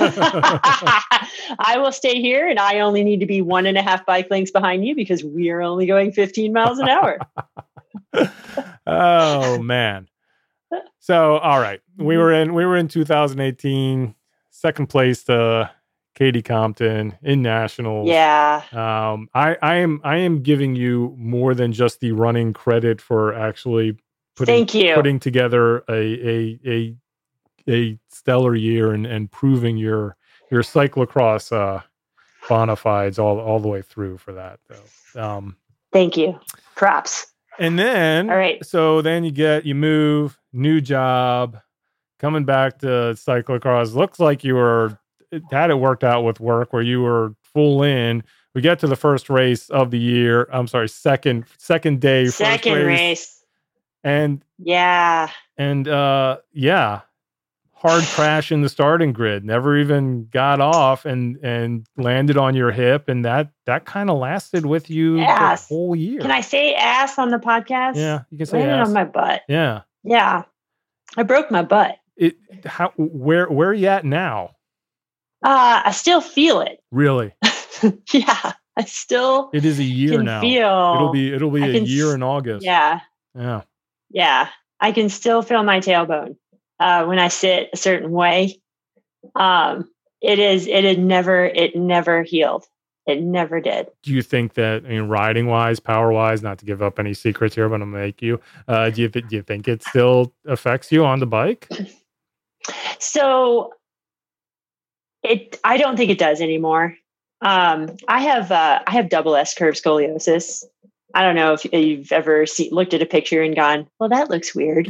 I will stay here and I only need to be 1.5 bike lengths behind you because we are only going 15 miles an hour. Oh man. So, all right. We were in 2018, second place to Katie Compton in nationals. Yeah. I am giving you more than just the running credit for actually putting together a stellar year and proving your cyclocross bona fides all the way through for that though. Thank you. Props. And then, all right. So then you move, new job, coming back to cyclocross. Looks like you had it worked out with work where you were full in. We get to the first race of the year. I'm sorry, second day. Second race. And hard crash in the starting grid. Never even got off and landed on your hip, and that kind of lasted with you the whole year. Can I say ass on the podcast? Yeah, you can say landed ass on my butt. Yeah, I broke my butt. Where are you at now? I still feel it. Really? Yeah, I still. It is a year now. It'll be a year in August. Yeah. Yeah, I can still feel my tailbone when I sit a certain way. It never healed. It never did. Do you think that, riding wise, power wise, not to give up any secrets here, but I'm gonna make you. Do you think it still affects you on the bike? So, I don't think it does anymore. I have double S curve scoliosis. I don't know if you've ever looked at a picture and gone, well, that looks weird.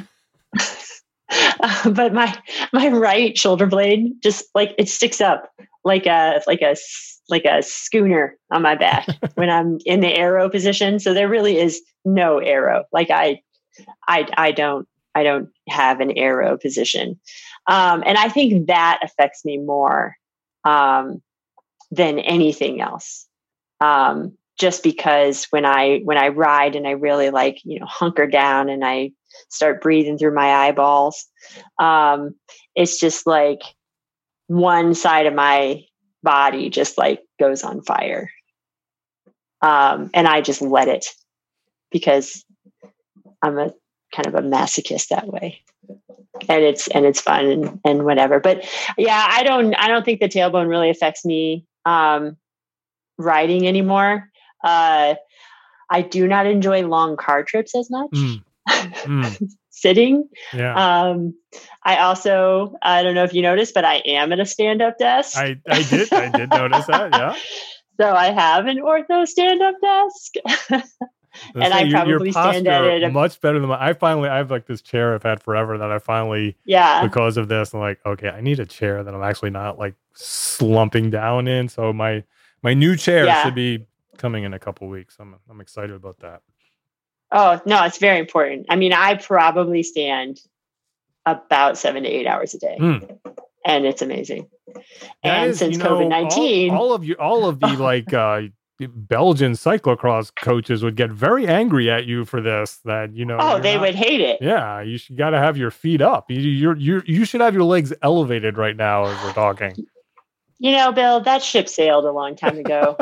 But my right shoulder blade just like it sticks up like a schooner on my back when I'm in the arrow position. So there really is no arrow. Like I don't have an arrow position. And I think that affects me more than anything else. Just because when I ride and I really like, hunker down and I start breathing through my eyeballs, it's just like one side of my body just like goes on fire. And I just let it because I'm a kind of a masochist that way. And it's fun and whatever. But yeah, I don't think the tailbone really affects me riding anymore. I do not enjoy long car trips as much. Sitting. Yeah. I also, I don't know if you noticed, but I am at a stand-up desk. I did notice that. Yeah. So I have an ortho stand-up desk. And I probably stand at it much better than I have like this chair I've had forever that I finally, because of this, I'm like, okay, I need a chair that I'm actually not like slumping down in. So my new chair should be coming in a couple weeks. I'm excited about that. Oh no, it's very important. I mean, I probably stand about 7 to 8 hours a day, and it's amazing. And since COVID-19, all of the like Belgian cyclocross coaches would get very angry at you for this. That they would hate it. Yeah, you got to have your feet up. You should have your legs elevated right now as we're talking. Bill, that ship sailed a long time ago.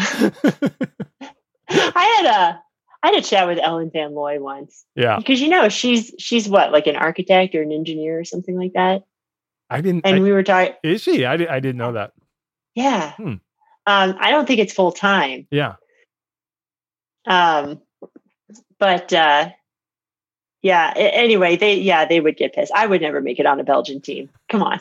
I had a chat with Ellen Van Looy once. Yeah, because she's what, like an architect or an engineer or something like that. We were talking. Is she? I didn't know that. Yeah. I don't think it's full time. Yeah. But yeah. Anyway, they would get pissed. I would never make it on a Belgian team. Come on.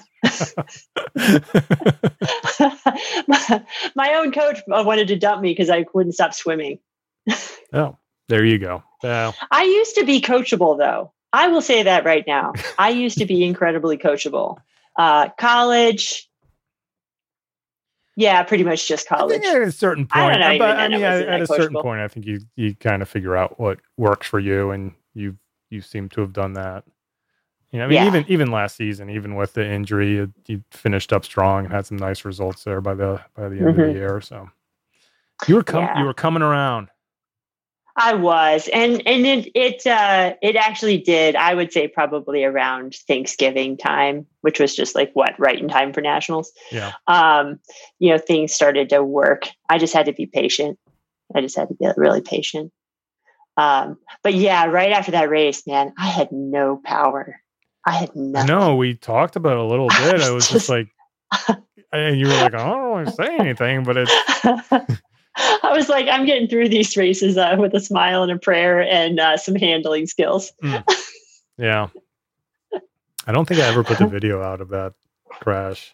My own coach wanted to dump me because I wouldn't stop swimming. Oh, there you go. I used to be coachable, though. I will say that right now. I used to be incredibly coachable. College. Yeah, pretty much just college. I think at a certain point, at a certain point, I think you kind of figure out what works for you, and you seem to have done that. Even last season, even with the injury, you finished up strong and had some nice results there by the end of the year. So you were coming around. I was, and it actually did. I would say probably around Thanksgiving time, which was just like right in time for nationals. Yeah. Things started to work. I just had to be patient. I just had to be really patient. But yeah, right after that race, man, I had no power. I had nothing. No, we talked about it a little bit. I was just like, and you were like, I don't want to say anything, but it's. I was like, I'm getting through these races with a smile and a prayer and some handling skills. Yeah. I don't think I ever put the video out of that crash.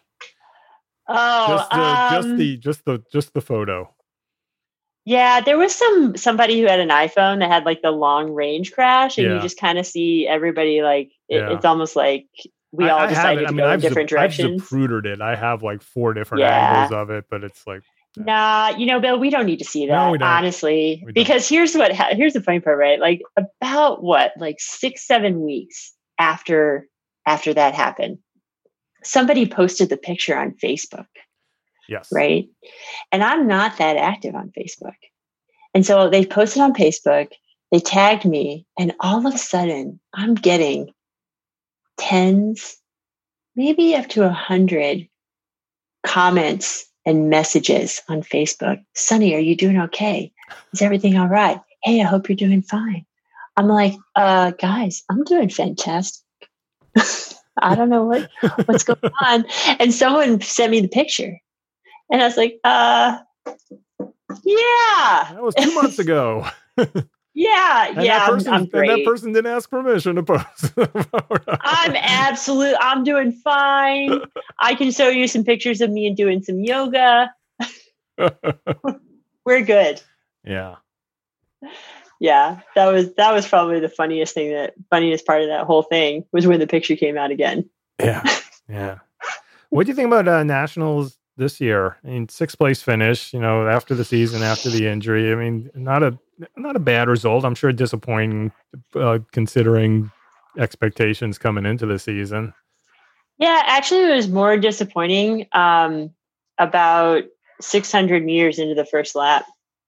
Oh, just the photo. Yeah, there was somebody who had an iPhone that had like the long range crash, and you just kind of see everybody like it's almost like we all decided to go in different directions. I've zaprudered it. I have like 4 different angles of it, but it's like. Nah, Bill, we don't need to see that, honestly, because here's the funny part, right? Like about 6-7 weeks after that happened, somebody posted the picture on Facebook. Yes. Right. And I'm not that active on Facebook. And so they posted on Facebook, they tagged me, and all of a sudden I'm getting tens, maybe up to 100 comments and messages on Facebook. Sonny, are you doing okay? Is everything all right? Hey, I hope you're doing fine. I'm like, guys, I'm doing fantastic. I don't know what's going on. And someone sent me the picture. And I was like, yeah. That was 2 months ago. Yeah. I'm great. And that person didn't ask permission to post. I'm doing fine. I can show you some pictures of me and doing some yoga. We're good. Yeah. Yeah, that was probably the funniest part of that whole thing was when the picture came out again. Yeah. Yeah. What do you think about nationals this year? I mean, sixth place finish, after the season, after the injury. I mean, not a bad result. I'm sure disappointing considering expectations coming into the season. Yeah, actually, it was more disappointing about 600 meters into the first lap.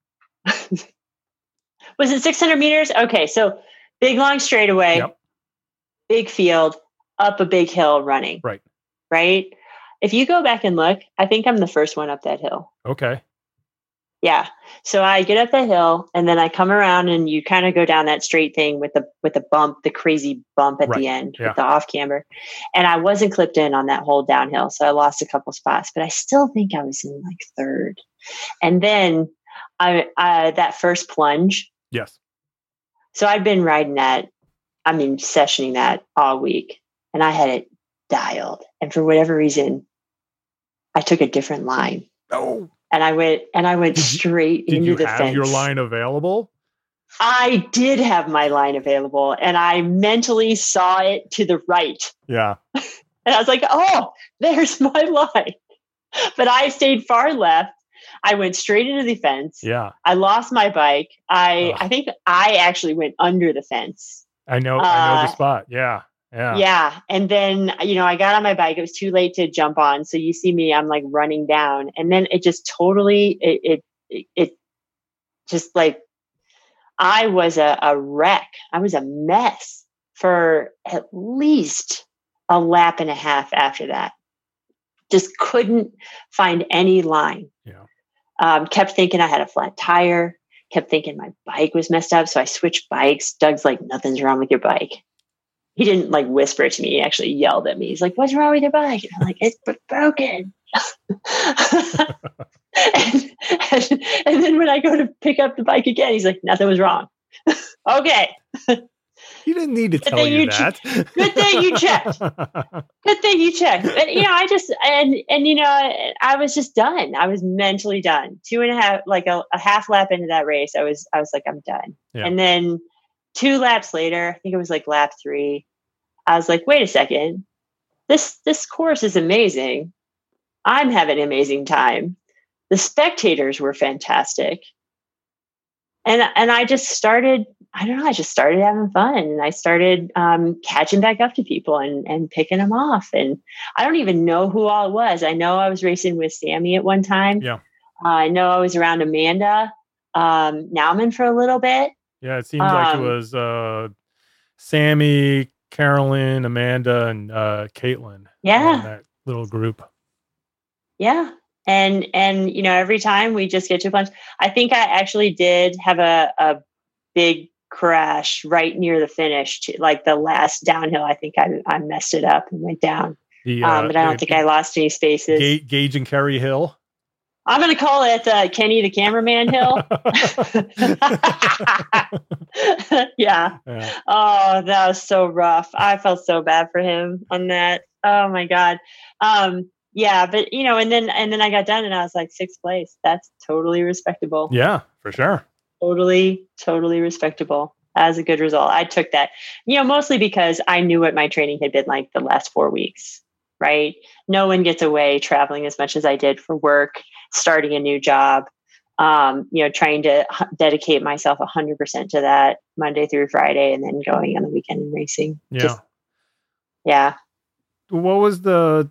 Was it 600 meters? Okay, so big long straightaway, Yep. big field, up a big hill running. Right? If you go back and look, I think I'm the first one up that hill. Okay. Yeah. So I get up the hill and then I come around and you kind of go down that straight thing with the bump, the crazy bump at the end with the off camber. And I wasn't clipped in on that whole downhill. So I lost a couple spots, but I still think I was in like third. And then I that first plunge. Yes. So I'd been sessioning that all week and I had it dialed. And for whatever reason, I took a different line. Oh. And I went straight into the fence. Did you have your line available? I did have my line available, and I mentally saw it to the right. Yeah. And I was like, oh, there's my line. But I stayed far left. I went straight into the fence. Yeah. I lost my bike. I think I actually went under the fence. I know the spot. Yeah. Yeah. Yeah. And then, I got on my bike. It was too late to jump on. So you see me, I'm like running down. And then it just totally, it just like, I was a wreck. I was a mess for at least a lap and a half after that. Just couldn't find any line. Yeah. Kept thinking I had a flat tire. Kept thinking my bike was messed up. So I switched bikes. Doug's like, nothing's wrong with your bike. He didn't like whisper to me. He actually yelled at me. He's like, what's wrong with your bike? And I'm like, it's broken. and then when I go to pick up the bike again, he's like, nothing was wrong. Okay. He didn't need to tell you that. Good thing you checked. Good thing you checked. But, I just, I was just done. I was mentally done. 2.5, like a half lap into that race, I was like, I'm done. Yeah. And then 2 laps later, I think it was like lap 3, I was like, wait a second. This course is amazing. I'm having an amazing time. The spectators were fantastic. And I just started, I just started having fun. And I started catching back up to people and picking them off. And I don't even know who all it was. I know I was racing with Sammy at one time. Yeah. I know I was around Amanda Nauman for a little bit. Yeah, it seems like it was Sammy, Carolyn, Amanda, and Caitlin. Yeah. That little group. Yeah. And every time we just get to a bunch. I think I actually did have a big crash right near the finish, like the last downhill. I think I messed it up and went down. But I don't think I lost any spaces. Gage and Kerry Hill. I'm going to call it Kenny the Cameraman Hill. Yeah. Oh, that was so rough. I felt so bad for him on that. Oh my God. Yeah, but and then I got done and I was like 6th place. That's totally respectable. Yeah, for sure. Totally respectable. As a good result. I took that, mostly because I knew what my training had been like the last 4 weeks, right? No one gets away traveling as much as I did for work, starting a new job, trying to dedicate myself 100% to that Monday through Friday and then going on the weekend and racing. Yeah. Yeah. What was the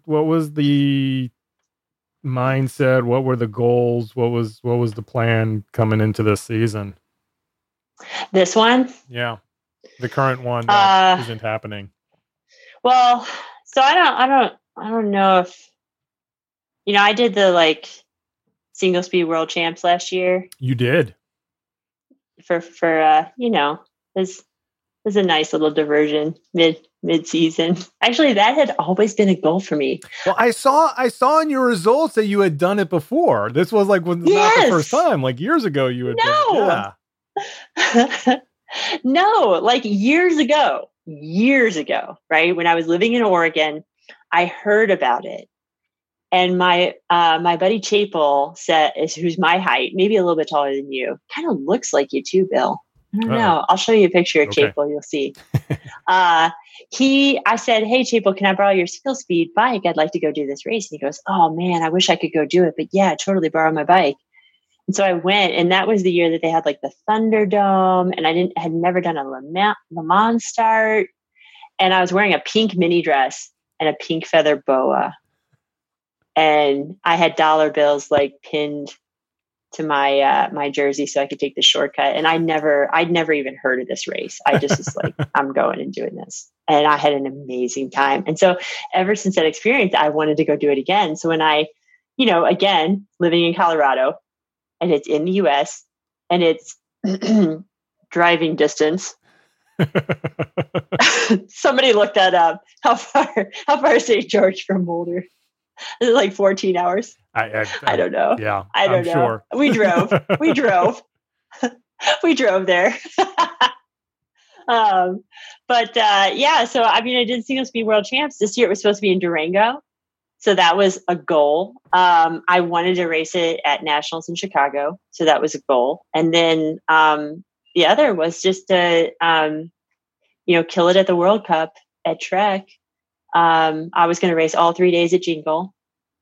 mindset? What were the goals? What was the plan coming into this season? This one? Yeah. The current one that isn't happening. Well, so I don't know if I did the single speed world champs last year. You did. For it was a nice little diversion mid-season. Actually, that had always been a goal for me. Well, I saw in your results that you had done it before. This was not the first time. Like years ago, you had done it. Yeah. No, like years ago, right? When I was living in Oregon, I heard about it. And my buddy Chapel who's my height, maybe a little bit taller than you, kind of looks like you too, Bill. I don't know. I'll show you a picture of Chapel. You'll see. I said, hey, Chapel, can I borrow your single speed bike? I'd like to go do this race. And he goes, oh man, I wish I could go do it. But yeah, totally borrow my bike. And so I went, and that was the year that they had like the Thunderdome, and I had never done a Le Mans start. And I was wearing a pink mini dress and a pink feather boa. And I had dollar bills like pinned to my my jersey so I could take the shortcut. And I'd never even heard of this race. I just was like, I'm going and doing this. And I had an amazing time. And so ever since that experience, I wanted to go do it again. So when I, again, living in Colorado, and it's in the US, and it's driving distance. Somebody looked that up. How far is St. George from Boulder? Is it like 14 hours? I don't know. Yeah, I don't know. Sure. We drove. we drove there. So I did single speed world champs this year. It was supposed to be in Durango, so that was a goal. I wanted to race it at nationals in Chicago, so that was a goal. And then the other was just to kill it at the World Cup at Trek. I was going to race all 3 days at Jingle,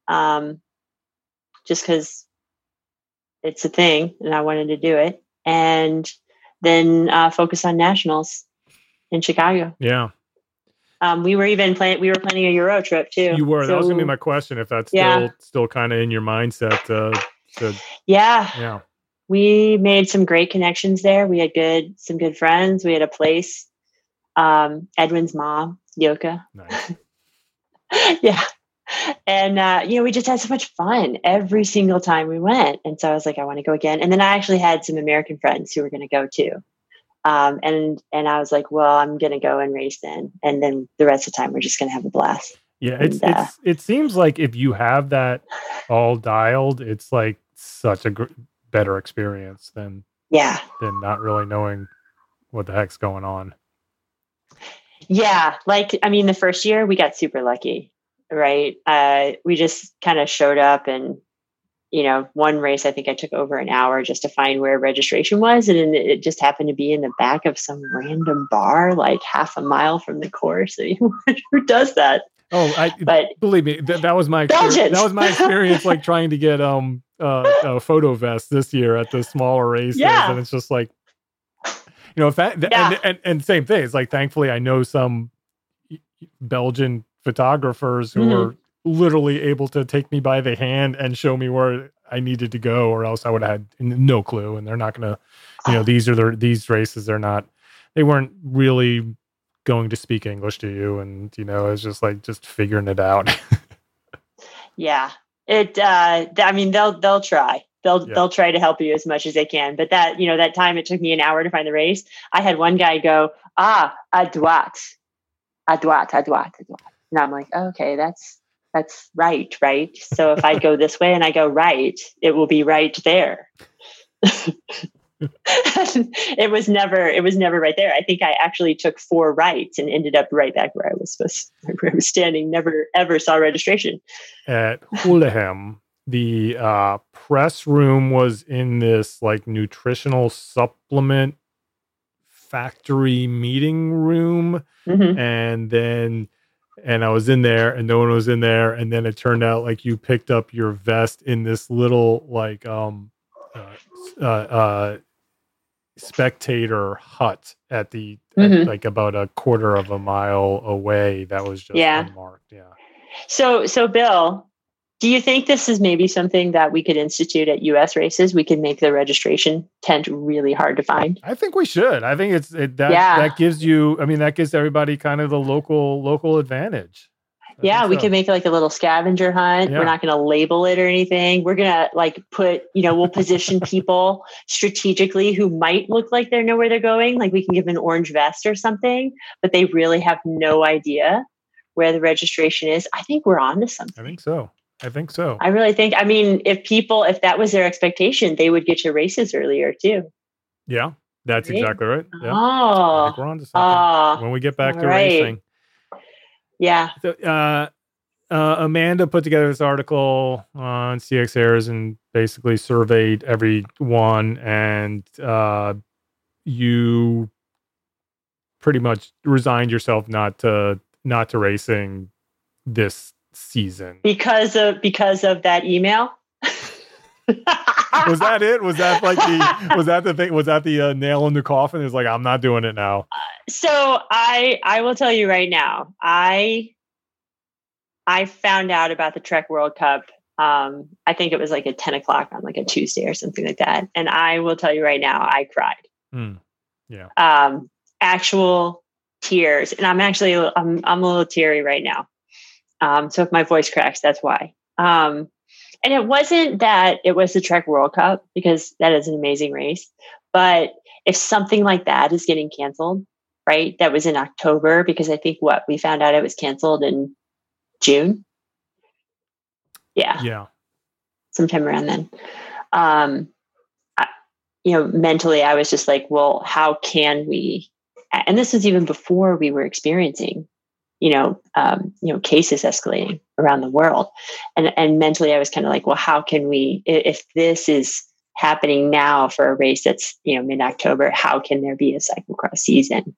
just because it's a thing and I wanted to do it, and then focus on nationals in Chicago. Yeah. We were planning a Euro trip too. You were. So, that was going to be my question. If that's still kind of in your mindset. Yeah. We made some great connections there. We had some good friends. We had a place. Edwin's mom, Yoka. Nice. Yeah. And, we just had so much fun every single time we went. And so I was like, I want to go again. And then I actually had some American friends who were going to go too. And I was like, well, I'm going to go and race then. And then the rest of the time, we're just going to have a blast. Yeah. It seems like if you have that all dialed, it's like such a better experience than not really knowing what the heck's going on. Yeah. The first year we got super lucky, right? We just kind of showed up, and, one race, I think I took over an hour just to find where registration was. And it just happened to be in the back of some random bar, like half a mile from the course. I mean, who does that? But believe me, that was my experience. That was my experience, like trying to get a photo vest this year at the smaller races. Yeah. And it's just like, and same thing. It's like, thankfully I know some Belgian photographers who were literally able to take me by the hand and show me where I needed to go, or else I would have had no clue. And they're not going to, these races, they weren't really going to speak English to you. And, it's just like, just figuring it out. Yeah. They'll try. They'll try to help you as much as they can. But that time it took me an hour to find the race. I had one guy go, à droite. And I'm like, okay, that's right. So if I go this way and I go right, it will be right there. It was never right there. I think I actually took 4 rights and ended up right back where I was standing. Never ever saw registration. At Houleham, the press room was in this like nutritional supplement factory meeting room. Mm-hmm. And I was in there and no one was in there. And then it turned out like you picked up your vest in this little like spectator hut at like about a quarter of a mile away. That was just unmarked. Yeah. So Bill, do you think this is maybe something that we could institute at US races? We could make the registration tent really hard to find. I think we should. I think that gives you, that gives everybody kind of the local advantage. We can make like a little scavenger hunt. Yeah. We're not going to label it or anything. We're going to like put, we'll position people strategically who might look like they know where they're going. Like we can give an orange vest or something, but they really have no idea where the registration is. I think we're on to something. I think so. I really think, if that was their expectation, they would get to races earlier too. Yeah, that's right? Exactly right. Yeah. Oh, I think we're on to something when we get back to racing. Yeah. So, Amanda put together this article on CX Airs and basically surveyed everyone, and you pretty much resigned yourself not to racing this season because of that email. Was that it? Was that like the thing? Was that the nail in the coffin? It's like, I'm not doing it now. So I will tell you right now, I found out about the Trek World Cup. I think it was like at 10 o'clock on like a Tuesday or something like that. And I will tell you right now, I cried. Yeah. Actual tears. And I'm a little teary right now. So if my voice cracks, that's why. And it wasn't that it was the Trek World Cup, because that is an amazing race. But if something like that is getting canceled, right? That was in October, because I think we found out it was canceled in June. Yeah. Sometime around then. Mentally, I was just like, well, how can we? And this was even before we were experiencing, cases escalating around the world. And mentally, I was kind of like, well, how can we, if this is happening now for a race that's, mid-October, how can there be a cyclocross season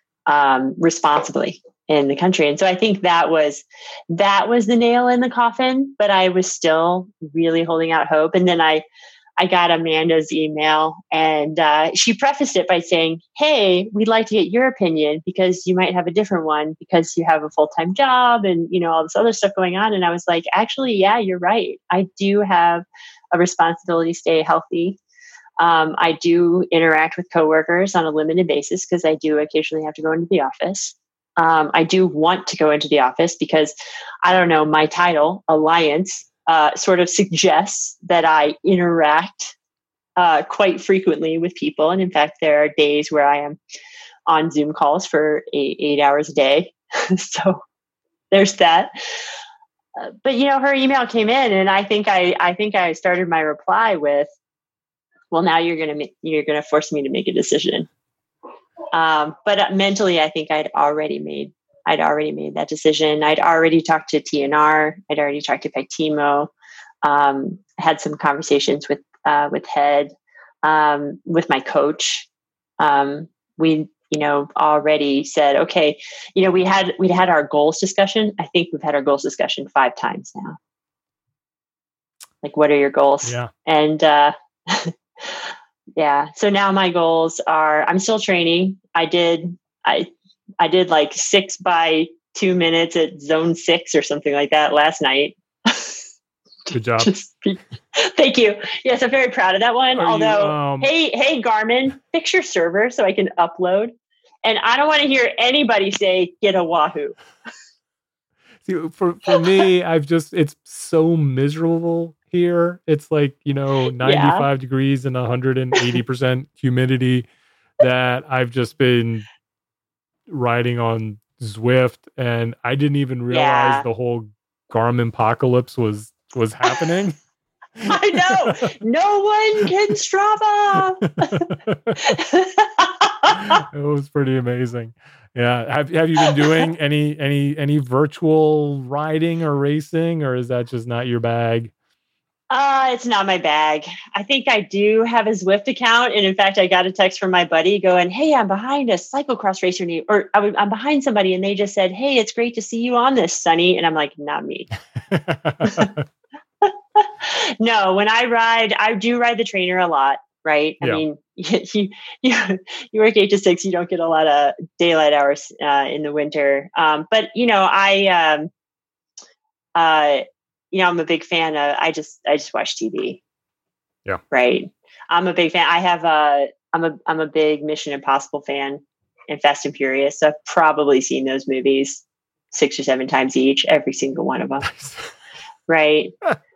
responsibly in the country? And so I think that was the nail in the coffin, but I was still really holding out hope. And then I got Amanda's email, and she prefaced it by saying, hey, we'd like to get your opinion because you might have a different one because you have a full-time job and, all this other stuff going on. And I was like, actually, yeah, you're right. I do have a responsibility to stay healthy. I do interact with coworkers on a limited basis because I do occasionally have to go into the office. I do want to go into the office because, I don't know, my title, Alliance, sort of suggests that I interact quite frequently with people. And in fact, there are days where I am on Zoom calls for 8 hours a day. So there's that. But her email came in, and I think I started my reply with, well, now you're gonna force me to make a decision. But mentally, I think I'd already made that decision. I'd already talked to TNR. I'd already talked to Pectimo. Had some conversations with Head, with my coach. We, already said, okay, we'd had our goals discussion. I think we've had our goals discussion 5 times now. Like, what are your goals? Yeah. And, yeah. So now my goals are, I'm still training. I did like 6 by 2 minutes at zone 6 or something like that last night. Good job. Thank you. Yes, I'm very proud of that one. Although, hey, Garmin, fix your server so I can upload. And I don't want to hear anybody say, get a Wahoo. See, for me, it's so miserable here. It's like, 95 degrees and 180% humidity that I've just been riding on Zwift, and I didn't even realize the whole Garmin apocalypse was happening. I know. No one can Strava. It was pretty amazing. Yeah. Have you been doing any virtual riding or racing, or is that just not your bag? It's not my bag. I think I do have a Zwift account. And in fact, I got a text from my buddy going, hey, I'm behind a cyclocross racer, I'm behind somebody. And they just said, hey, it's great to see you on this, Sonny. And I'm like, not me. No, when I ride, I do ride the trainer a lot, right? I mean, you work 8 to 6, you don't get a lot of daylight hours in the winter. But I'm a big fan of, I just watch TV. Yeah. Right. I'm a big fan. I'm a big Mission Impossible fan and Fast and Furious. So I've probably seen those movies 6 or 7 times each, every single one of them. Right.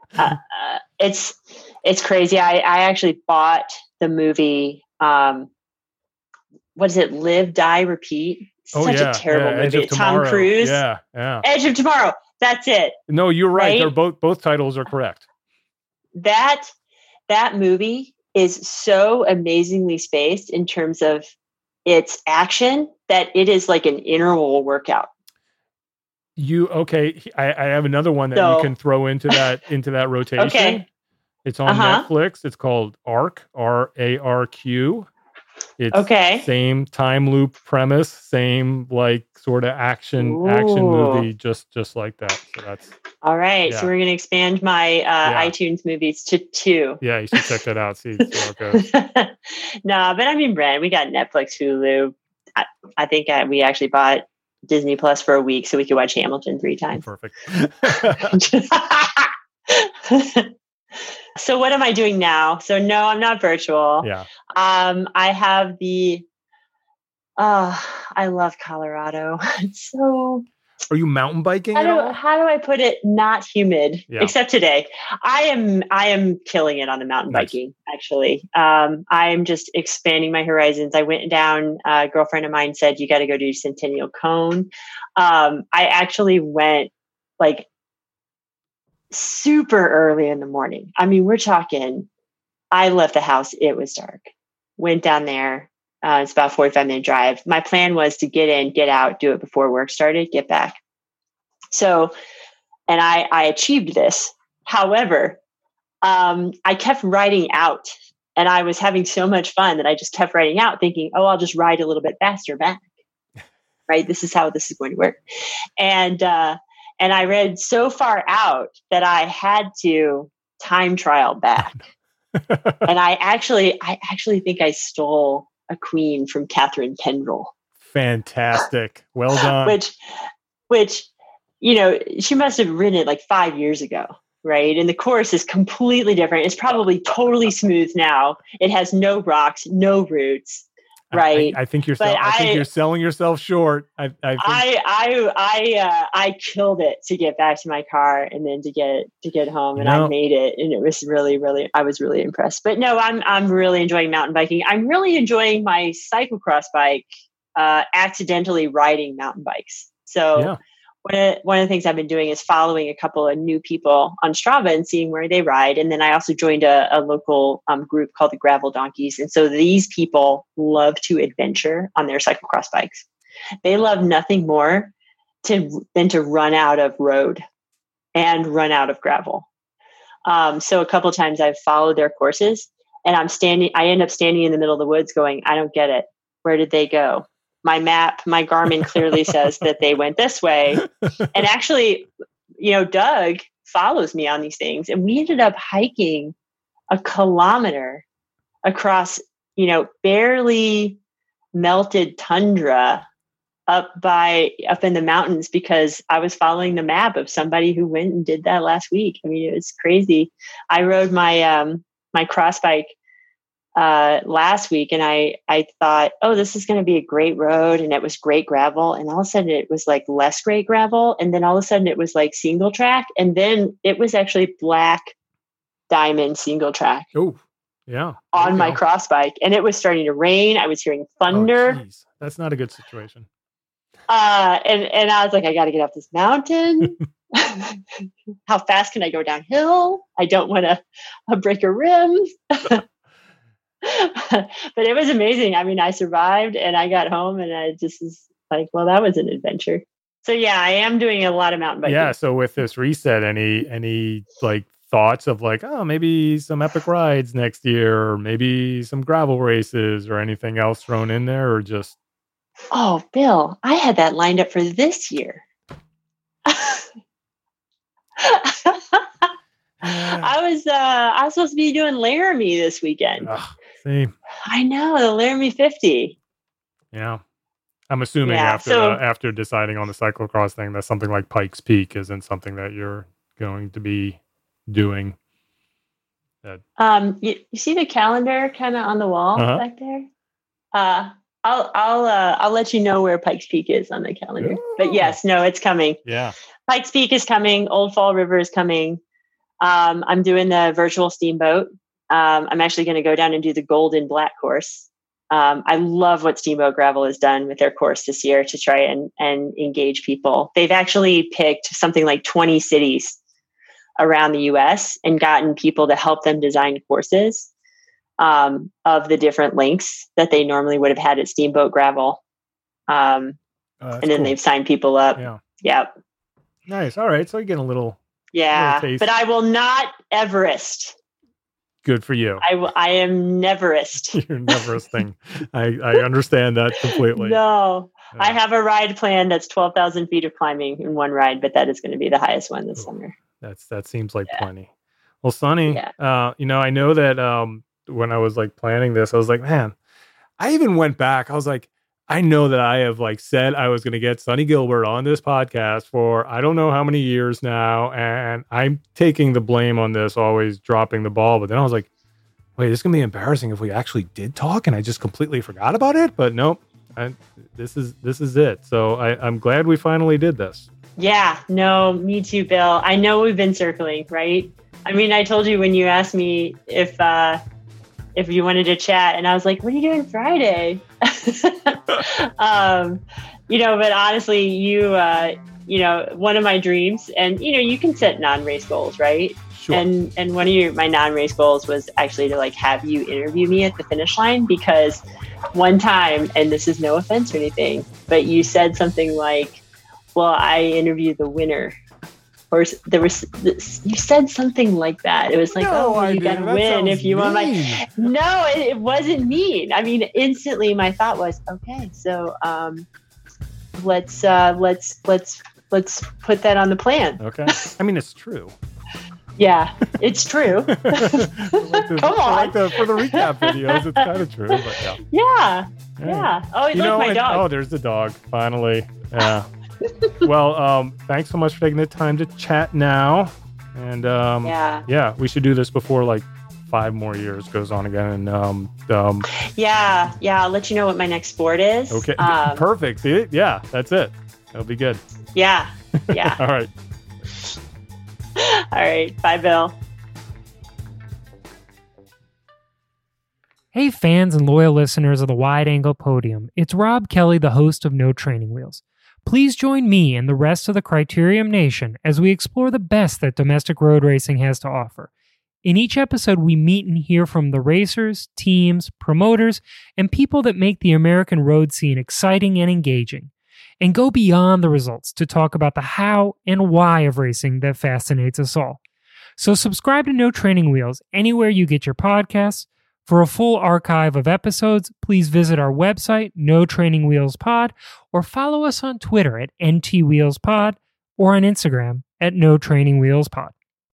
It's crazy. I actually bought the movie. What is it? Live, Die, Repeat. Such a terrible movie. Tom Cruise. Yeah. Edge of Tomorrow. That's it. No, you're right. They're both titles are correct. That movie is so amazingly spaced in terms of its action that it is like an interval workout. I have another one that you can throw into that rotation. Okay. It's on Netflix. It's called ARQ, RARQ. It's same time loop premise, same like sort of action movie, just like that. So that's all right. Yeah. So we're going to expand my iTunes movies to 2. Yeah, you should check that out. See how it goes. No, but I mean, Brent, we got Netflix, Hulu. I think we actually bought Disney Plus for a week so we could watch Hamilton 3 times. Perfect. So what am I doing now? So no, I'm not virtual. Yeah. I have I love Colorado. It's so. Are you mountain biking at all? How do I put it? Not humid, except today. I am killing it on the mountain biking. Actually, I'm just expanding my horizons. I went down. A girlfriend of mine said you got to go do Centennial Cone. I actually went like super early in the morning. I mean, we're talking. I left the house. It was dark. Went down there. It's about a 45-minute drive. My plan was to get in, get out, do it before work started, get back. So, and I achieved this. However, I kept riding out, and I was having so much fun that I just kept riding out thinking, oh, I'll just ride a little bit faster back. Right? This is how this is going to work. And I read so far out that I had to time trial back. And I actually think I stole a queen from Catherine Pendrell. Fantastic. Well done. Which, she must have written it like 5 years ago, right? And the course is completely different. It's probably totally smooth now. It has no rocks, no roots, right? I think you're selling yourself short. I killed it to get back to my car and then to get home, and I made it, and it was really, really, I was really impressed. But no, I'm really enjoying mountain biking. I'm really enjoying my cyclocross bike, accidentally riding mountain bikes. So one of the things I've been doing is following a couple of new people on Strava and seeing where they ride. And then I also joined a local group called the Gravel Donkeys. And so these people love to adventure on their cyclocross bikes. They love nothing more than to run out of road and run out of gravel. So a couple of times I've followed their courses, and I end up standing in the middle of the woods going, I don't get it. Where did they go? My map, my Garmin clearly says that they went this way. And actually, Doug follows me on these things. And we ended up hiking a kilometer across, barely melted tundra up in the mountains because I was following the map of somebody who went and did that last week. I mean, it was crazy. I rode my cross bike last week, and I thought, oh, this is going to be a great road, and it was great gravel, and all of a sudden it was like less great gravel, and then all of a sudden it was like single track, and then it was actually black diamond single track. Oh, yeah, on my cross bike, and it was starting to rain. I was hearing thunder. Oh, that's not a good situation. And I was like, I got to get up this mountain. How fast can I go downhill? I don't want to break a rim. But it was amazing. I mean, I survived, and I got home, and I just was like, well, that was an adventure. So yeah, I am doing a lot of mountain biking. Yeah. So with this reset, any like thoughts of like, oh, maybe some epic rides next year, or maybe some gravel races, or anything else thrown in there, or just? Oh, Bill, I had that lined up for this year. I was supposed to be doing Laramie this weekend. Same. I know, the Laramie 50. Yeah. I'm assuming after deciding on the cyclocross thing, that something like Pikes Peak isn't something that you're going to be doing. You see the calendar kind of on the wall back there? I'll let you know where Pikes Peak is on the calendar. Ooh. But yes, no, it's coming. Yeah. Pikes Peak is coming. Old Fall River is coming. I'm doing the virtual steamboat. I'm actually going to go down and do the Golden Black course. I love what Steamboat Gravel has done with their course this year to try and engage people. They've actually picked something like 20 cities around the US and gotten people to help them design courses of the different lengths that they normally would have had at Steamboat Gravel. And then they've signed people up. Yeah. Yep. Nice. All right. So you're getting a little taste. But I will not Everest. Good for you. I am Neverest. You're Neveresting. I understand that completely. No, I have a ride planned that's 12,000 feet of climbing in one ride, but that is going to be the highest one this summer. That seems like plenty. Well, Sunny, I know that when I was like planning this, I was like, man, I even went back. I was like, I know that I have like said I was going to get Sunny Gilbert on this podcast for I don't know how many years now, and I'm taking the blame on this, always dropping the ball. But then I was like, wait, this is going to be embarrassing if we actually did talk and I just completely forgot about it. But nope, this is it. So I'm glad we finally did this. Yeah, no, me too, Bill. I know we've been circling, right? I mean, I told you when you asked me if you wanted to chat, and I was like, what are you doing Friday? But honestly, you one of my dreams, and, you can set non-race goals, right? Sure. And one of my non-race goals was actually to like have you interview me at the finish line, because one time, and this is no offense or anything, but you said something like, well, I interviewed the winner. Or you said something like that. It was like, you got to win if you want my. No, it wasn't mean. I mean, instantly my thought was, okay, so let's put that on the plan. Okay. I mean, it's true. Yeah, it's true. Come on. For the recap videos, it's kind of true. But yeah. Oh, look, my dog. Oh, there's the dog. Finally. Yeah. Well, thanks so much for taking the time to chat now. And we should do this before like 5 more years goes on again. And I'll let you know what my next sport is. Okay, perfect. See? Yeah, that's it. That'll be good. Yeah. All right. All right. Bye, Bill. Hey, fans and loyal listeners of the Wide Angle Podium. It's Rob Kelly, the host of No Training Wheels. Please join me and the rest of the Criterium Nation as we explore the best that domestic road racing has to offer. In each episode, we meet and hear from the racers, teams, promoters, and people that make the American road scene exciting and engaging, and go beyond the results to talk about the how and why of racing that fascinates us all. So subscribe to No Training Wheels anywhere you get your podcasts. For a full archive of episodes, please visit our website, No Training Wheels Pod, or follow us on Twitter at NT Wheels Pod, or on Instagram at No Training Wheels Pod.